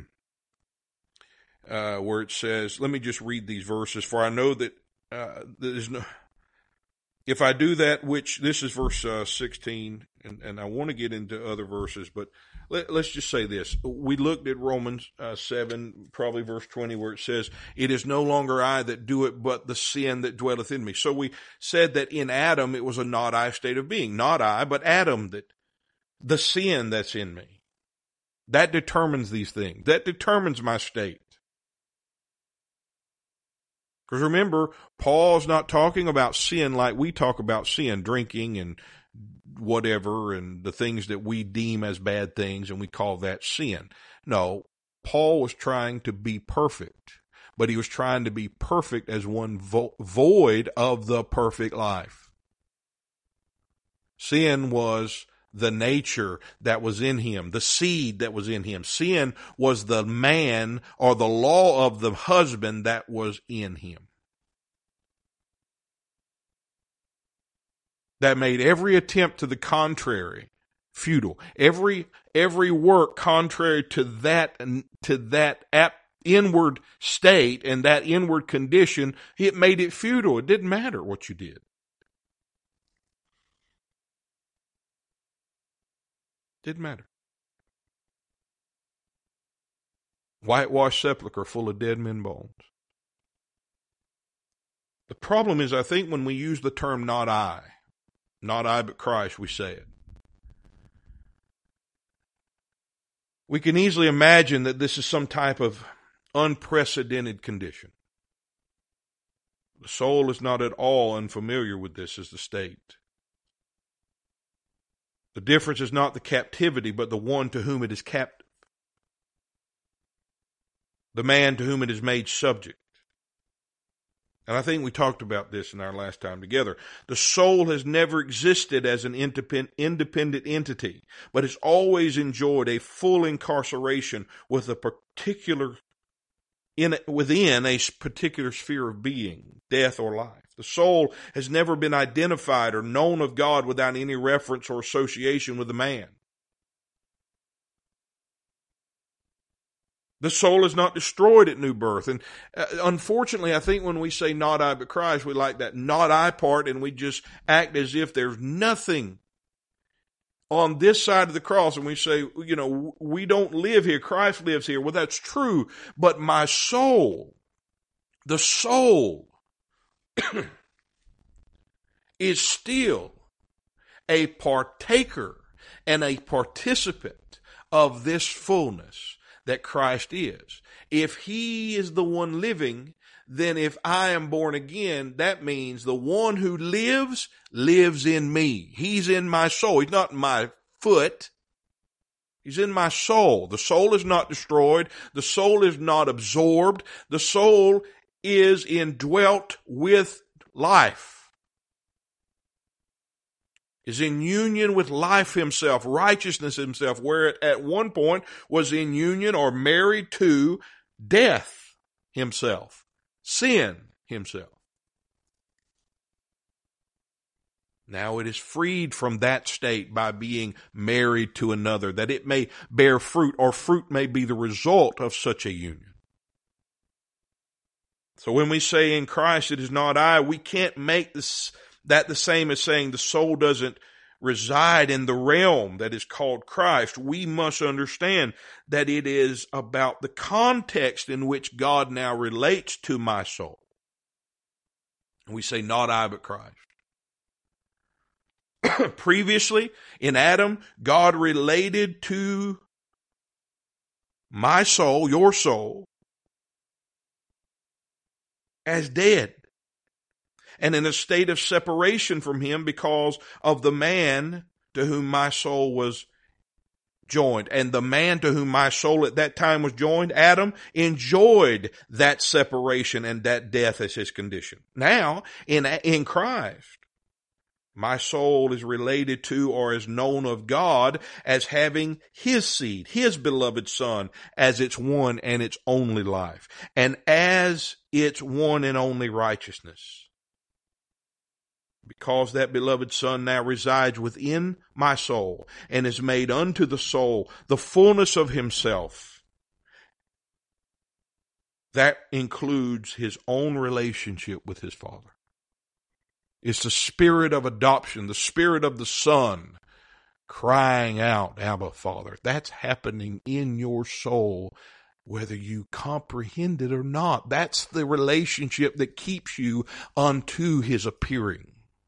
uh, where it says, let me just read these verses. For I know that, uh, there's no, if I do that, which this is verse uh, sixteen, and, and I want to get into other verses, but let, let's just say this. We looked at Romans uh, seven, probably verse twenty, where it says, it is no longer I that do it, but the sin that dwelleth in me. So we said that in Adam, it was a not I state of being. Not I, but Adam, that the sin that's in me. That determines these things. That determines my state. Because remember, Paul's not talking about sin like we talk about sin, drinking and whatever, and the things that we deem as bad things, and we call that sin. No, Paul was trying to be perfect, but he was trying to be perfect as one vo- void of the perfect life. Sin was the nature that was in him, the seed that was in him. Sin was the man or the law of the husband that was in him. That made every attempt to the contrary futile. Every every work contrary to that to that ap- inward state and that inward condition, it made it futile. It didn't matter what you did. Didn't matter. Whitewashed sepulcher full of dead men's bones. The problem is, I think when we use the term not I, not I but Christ, we say it. We can easily imagine that this is some type of unprecedented condition. The soul is not at all unfamiliar with this as the state. The difference is not the captivity, but the one to whom it is captive. The man to whom it is made subject. And I think we talked about this in our last time together. The soul has never existed as an independent entity, but has always enjoyed a full incarceration with a particular in within a particular sphere of being, death or life. The soul has never been identified or known of God without any reference or association with the man. The soul is not destroyed at new birth. And uh, unfortunately, I think when we say not I but Christ, we like that not I part, and we just act as if there's nothing on this side of the cross. And we say, you know, we don't live here. Christ lives here. Well, that's true. But my soul, the soul is still a partaker and a participant of this fullness that Christ is. If he is the one living, then if I am born again, that means the one who lives, lives in me. He's in my soul. He's not in my foot. He's in my soul. The soul is not destroyed. The soul is not absorbed. The soul is indwelt with life. Is in union with life himself, righteousness himself, where it at one point was in union or married to death himself, sin himself. Now it is freed from that state by being married to another, that it may bear fruit, or fruit may be the result of such a union. So when we say in Christ it is not I, we can't make this, that the same as saying the soul doesn't reside in the realm that is called Christ. We must understand that it is about the context in which God now relates to my soul. We say not I, but Christ. Previously, in Adam, God related to my soul, your soul, as dead, and in a state of separation from him because of the man to whom my soul was joined. And the man to whom my soul at that time was joined, Adam, enjoyed that separation and that death as his condition. Now, in, in Christ, my soul is related to, or is known of God as having his seed, his beloved Son, as its one and its only life, and as its one and only righteousness. Because that beloved Son now resides within my soul and is made unto the soul the fullness of himself. That includes his own relationship with his Father. It's the spirit of adoption, the spirit of the Son crying out, Abba, Father. That's happening in your soul, whether you comprehend it or not. That's the relationship that keeps you unto his appearing.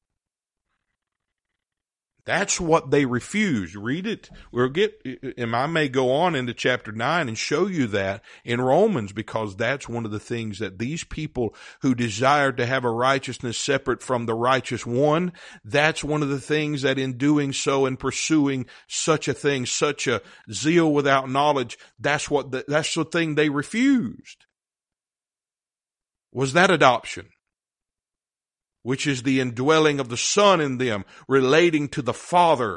That's what they refuse. Read it. We'll get, and I may go on into chapter nine and show you that in Romans, because that's one of the things that these people who desire to have a righteousness separate from the righteous one, that's one of the things that in doing so and pursuing such a thing, such a zeal without knowledge, that's what the, that's the thing they refused. Was that adoption, which is the indwelling of the Son in them, relating to the Father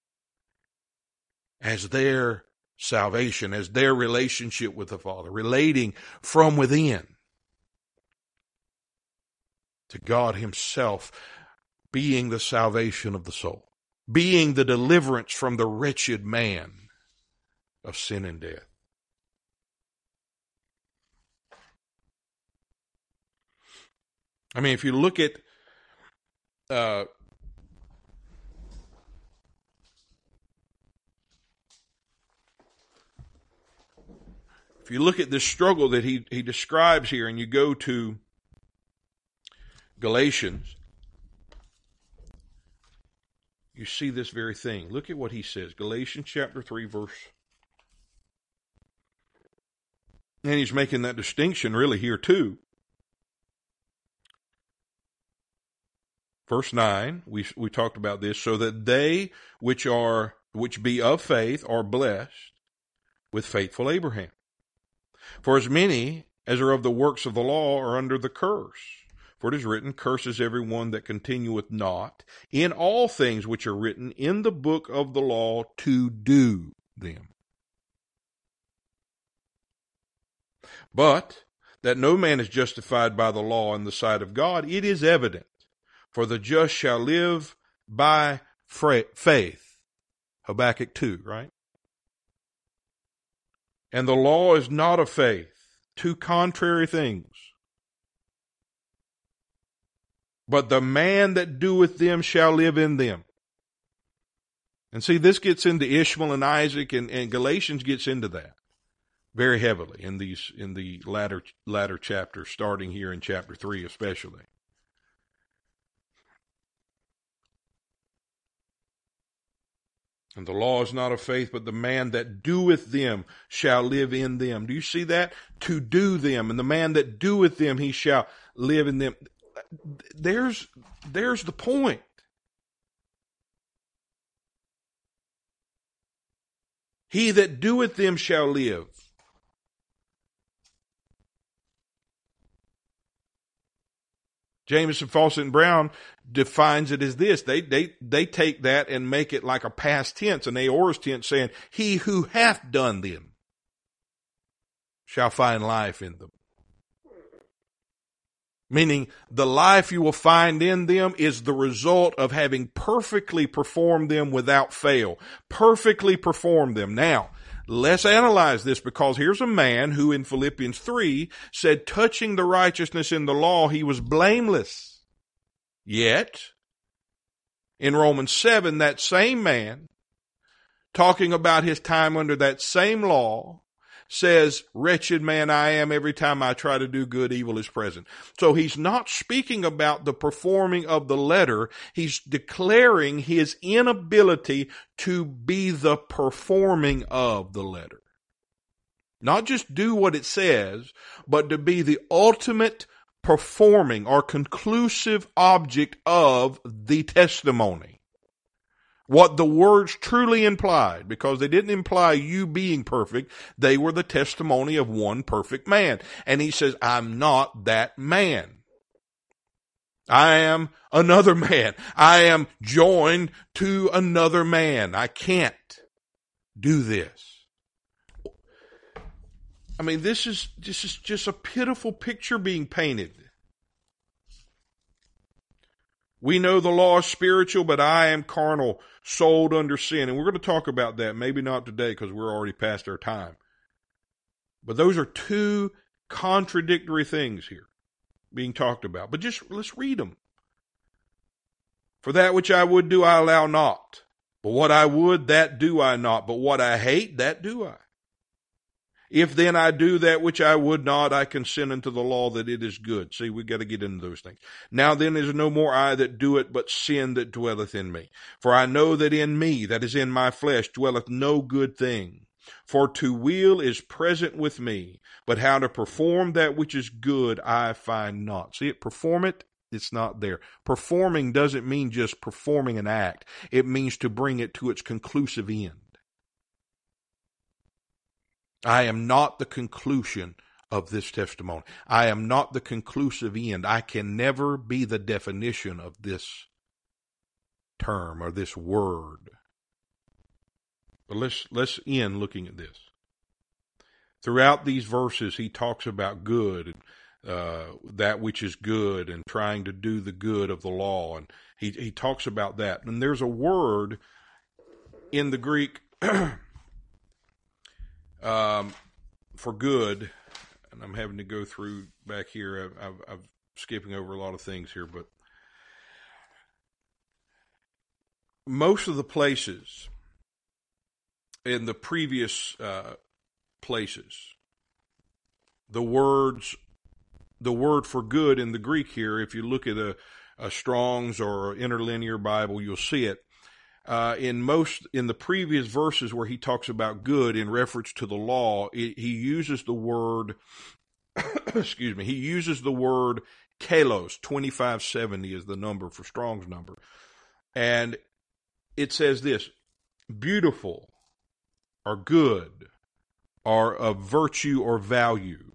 as their salvation, as their relationship with the Father, relating from within to God himself, being the salvation of the soul, being the deliverance from the wretched man of sin and death. I mean, if you look at Uh, if you look at this struggle that he, he describes here, and you go to Galatians, you see this very thing. Look at what he says. Galatians chapter three, verse. And he's making that distinction really here too. Verse nine, we we talked about this, so that they which are which be of faith are blessed with faithful Abraham. For as many as are of the works of the law are under the curse. For it is written, curses every one that continueth not in all things which are written in the book of the law to do them. But that no man is justified by the law in the sight of God, it is evident. For the just shall live by faith. Habakkuk two, right? And the law is not of faith. Two contrary things. But the man that doeth them shall live in them. And see, this gets into Ishmael and Isaac, and, and Galatians gets into that very heavily in these in the latter latter chapters, starting here in chapter three especially. And the law is not of faith, but the man that doeth them shall live in them. Do you see that? To do them. And the man that doeth them, he shall live in them. There's, there's the point. He that doeth them shall live. Jameson, Fawcett, and Brown defines it as this. They, they, they take that and make it like a past tense, an aorist tense, saying, he who hath done them shall find life in them. Meaning the life you will find in them is the result of having perfectly performed them without fail. Perfectly performed them. Now, let's analyze this, because here's a man who in Philippians three said, touching the righteousness in the law, he was blameless. Yet, in Romans seven, that same man, talking about his time under that same law, says, wretched man I am, every time I try to do good, evil is present. So he's not speaking about the performing of the letter. He's declaring his inability to be the performing of the letter. Not just do what it says, but to be the ultimate performing or conclusive object of the testimony. What the words truly implied, because they didn't imply you being perfect, they were the testimony of one perfect man. And he says, I'm not that man. I am another man. I am joined to another man. I can't do this. I mean, this is, this is just a pitiful picture being painted. We know the law is spiritual, but I am carnal, sold under sin. And we're going to talk about that, maybe not today because we're already past our time. But those are two contradictory things here being talked about. But just let's read them. For that which I would do, I allow not. But what I would, that do I not. But what I hate, that do I. If then I do that which I would not, I consent unto the law that it is good. See, we got to get into those things. Now then is no more I that do it, but sin that dwelleth in me. For I know that in me, that is in my flesh, dwelleth no good thing. For to will is present with me, but how to perform that which is good I find not. See it, perform it, it's not there. Performing doesn't mean just performing an act. It means to bring it to its conclusive end. I am not the conclusion of this testimony. I am not the conclusive end. I can never be the definition of this term or this word. But let's, let's end looking at this. Throughout these verses, he talks about good, uh, that which is good, and trying to do the good of the law. And he, he talks about that. And there's a word in the Greek Um, for good, and I'm having to go through back here. I've, I've, I'm skipping over a lot of things here, but most of the places in the previous uh, places, the words, the word for good in the Greek here, if you look at a, a Strong's or Interlinear Bible, you'll see it. Uh, in most, in the previous verses where he talks about good in reference to the law, it, he uses the word, excuse me, he uses the word kalos. twenty-five seventy is the number for Strong's number. And it says this, beautiful or good or of virtue or value,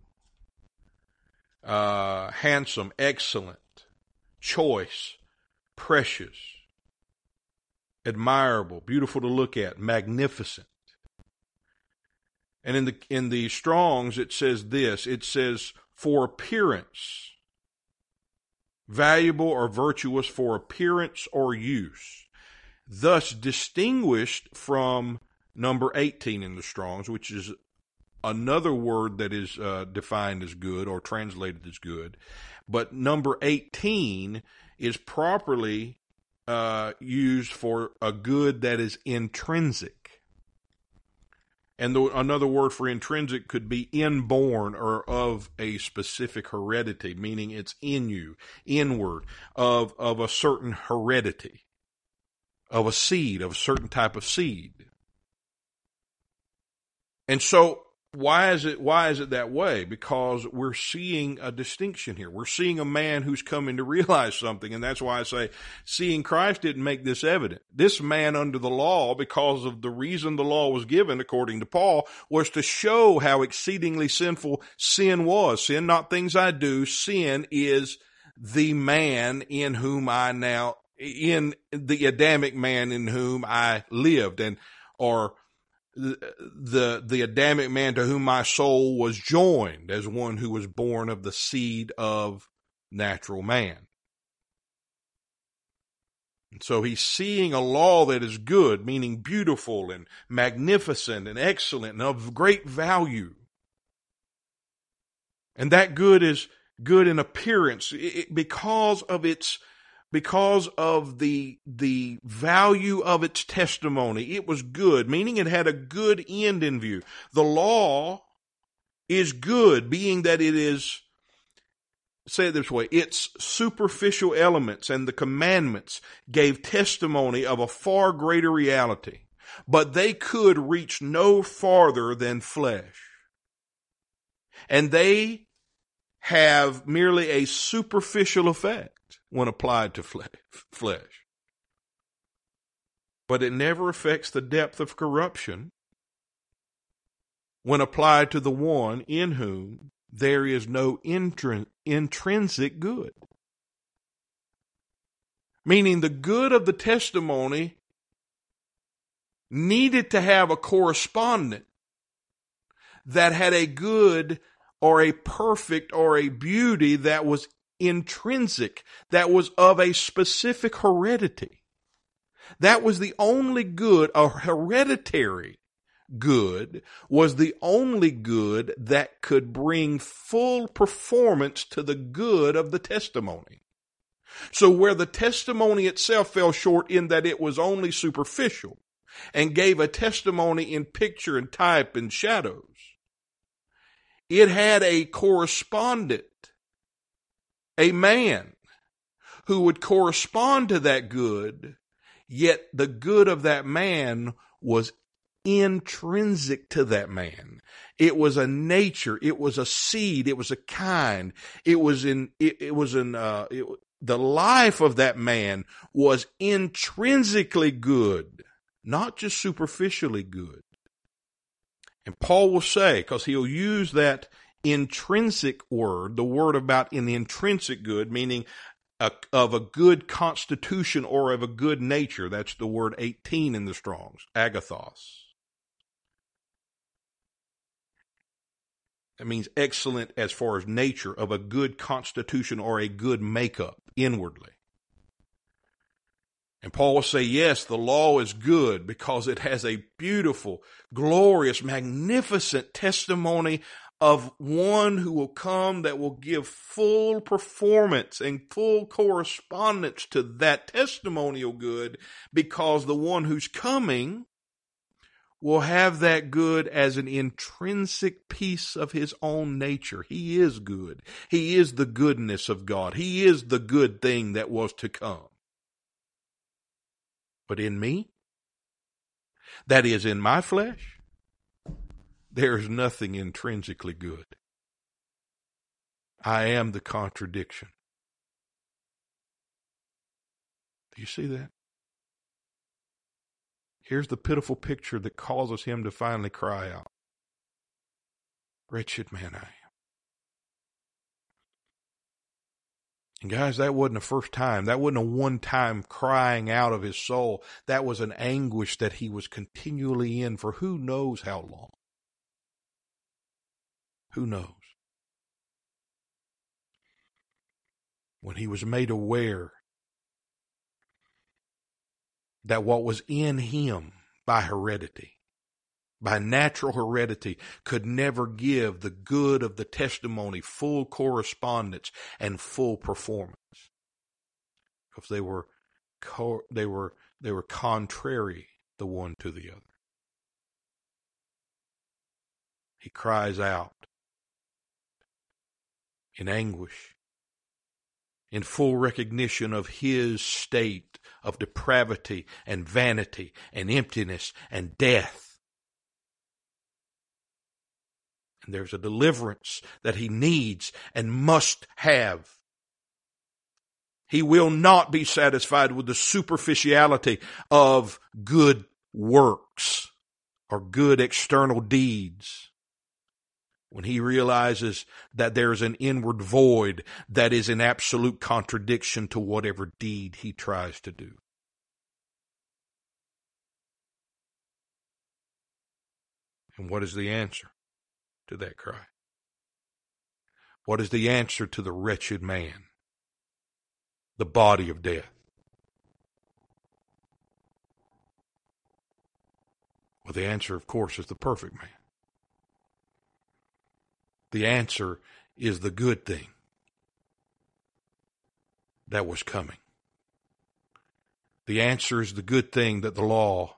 uh, handsome, excellent, choice, precious, admirable, beautiful to look at, magnificent. And in the in the Strong's, it says this. It says, for appearance, valuable or virtuous for appearance or use. Thus distinguished from number eighteen in the Strong's, which is another word that is uh, defined as good or translated as good. But number eighteen is properly Uh, used for a good that is intrinsic. And the, another word for intrinsic could be inborn or of a specific heredity, meaning it's in you, inward, of, of a certain heredity, of a seed, of a certain type of seed. And so, Why is it, why is it that way? Because we're seeing a distinction here. We're seeing a man who's coming to realize something. And that's why I say seeing Christ didn't make this evident. This man under the law, because of the reason the law was given, according to Paul, was to show how exceedingly sinful sin was. Sin, not things I do. Sin is the man in whom I now, in the Adamic man in whom I lived, and, or, the the Adamic man to whom my soul was joined as one who was born of the seed of natural man. And so he's seeing a law that is good, meaning beautiful and magnificent and excellent and of great value. And that good is good in appearance it, because of its because of the the value of its testimony. It was good, meaning it had a good end in view. The law is good, being that it is, say it this way, its superficial elements and the commandments gave testimony of a far greater reality, but they could reach no farther than flesh. And they have merely a superficial effect when applied to flesh. But it never affects the depth of corruption when applied to the one in whom there is no intrin- intrinsic good. Meaning the good of the testimony needed to have a correspondent that had a good or a perfect or a beauty that was intrinsic, that was of a specific heredity. That was the only good, a hereditary good was the only good that could bring full performance to the good of the testimony. So where the testimony itself fell short in that it was only superficial and gave a testimony in picture and type and shadows, it had a correspondent, a man who would correspond to that good, yet the good of that man was intrinsic to that man. It was a nature. It was a seed. It was a kind. It was in, it, it was in, uh, it, the life of that man was intrinsically good, not just superficially good. And Paul will say, because he'll use that intrinsic word, the word about in the intrinsic good, meaning a, of a good constitution or of a good nature. That's the word eighteen in the Strong's, agathos. That means excellent as far as nature, of a good constitution or a good makeup inwardly. And Paul will say, yes, the law is good because it has a beautiful, glorious, magnificent testimony of one who will come that will give full performance and full correspondence to that testimonial good, because the one who's coming will have that good as an intrinsic piece of his own nature. He is good. He is the goodness of God. He is the good thing that was to come. But in me, that is in my flesh, there is nothing intrinsically good. I am the contradiction. Do you see that? Here's the pitiful picture that causes him to finally cry out, wretched man I am. And guys, that wasn't the first time. That wasn't a one-time crying out of his soul. That was an anguish that he was continually in for who knows how long. Who knows? When he was made aware that what was in him by heredity, by natural heredity, could never give the good of the testimony full correspondence and full performance, because they were co- they were they were contrary the one to the other. He cries out in anguish, in full recognition of his state of depravity and vanity and emptiness and death. And there's a deliverance that he needs and must have. He will not be satisfied with the superficiality of good works or good external deeds. When he realizes that there is an inward void that is in absolute contradiction to whatever deed he tries to do. And what is the answer to that cry? What is the answer to the wretched man the body of death? Well, the answer, of course, is the perfect man. The answer is the good thing that was coming. The answer is the good thing that the law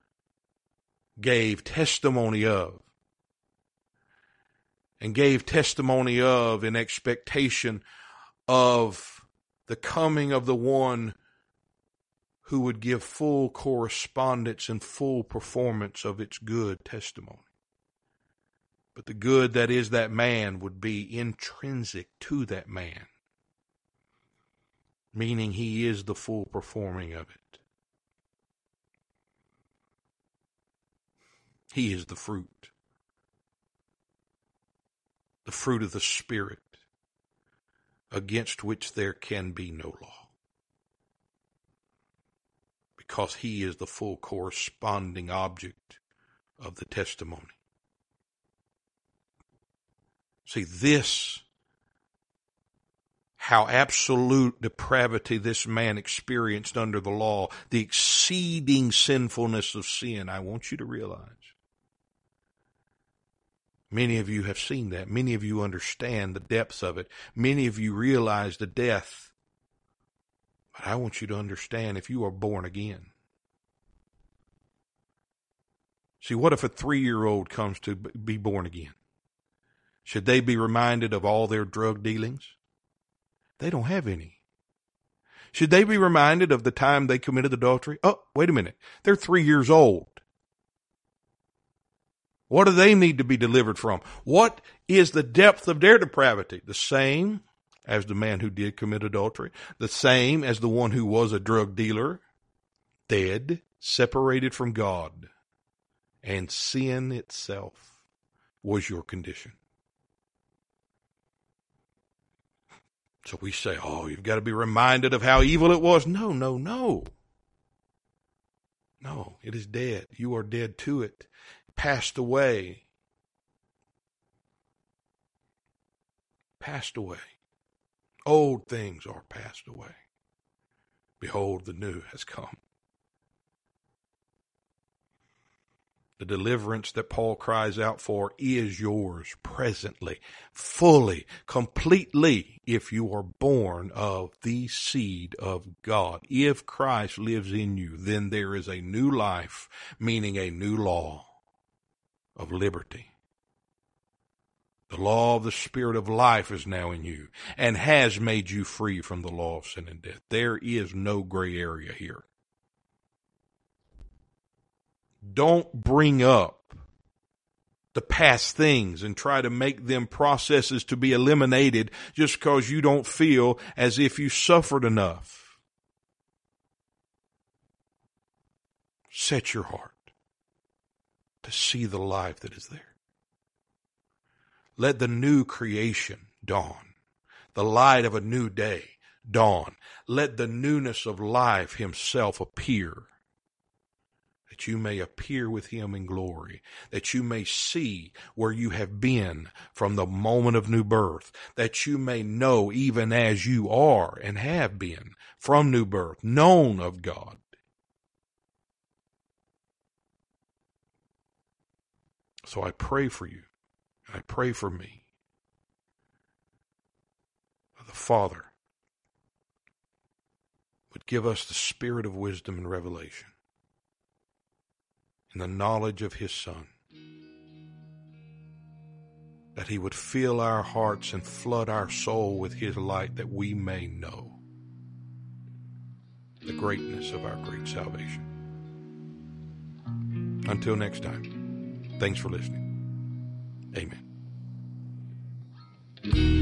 gave testimony of, and gave testimony of in expectation of the coming of the one who would give full correspondence and full performance of its good testimony. But the good that is that man would be intrinsic to that man, meaning he is the full performing of it. He is the fruit, the fruit of the Spirit, against which there can be no law, because he is the full corresponding object of the testimony. See, this, how absolute depravity this man experienced under the law, the exceeding sinfulness of sin, I want you to realize. Many of you have seen that. Many of you understand the depths of it. Many of you realize the death. But I want you to understand, if you are born again. See, what if a three-year-old comes to be born again? Should they be reminded of all their drug dealings? They don't have any. Should they be reminded of the time they committed adultery? Oh, wait a minute. They're three years old. What do they need to be delivered from? What is the depth of their depravity? The same as the man who did commit adultery. The same as the one who was a drug dealer. Dead, separated from God. And sin itself was your condition. So we say, oh, you've got to be reminded of how evil it was. No, no, no. No, it is dead. You are dead to it. Passed away. Passed away. Old things are passed away. Behold, the new has come. The deliverance that Paul cries out for is yours presently, fully, completely, if you are born of the seed of God. If Christ lives in you, then there is a new life, meaning a new law of liberty. The law of the Spirit of life is now in you and has made you free from the law of sin and death. There is no gray area here. Don't bring up the past things and try to make them processes to be eliminated just because you don't feel as if you suffered enough. Set your heart to see the life that is there. Let the new creation dawn, the light of a new day dawn. Let the newness of life himself appear, that you may appear with him in glory, that you may see where you have been from the moment of new birth, that you may know even as you are and have been from new birth, known of God. So I pray for you. I pray for me. The Father would give us the spirit of wisdom and revelation in the knowledge of his Son, that he would fill our hearts and flood our soul with his light, that we may know the greatness of our great salvation. Until next time, thanks for listening. Amen.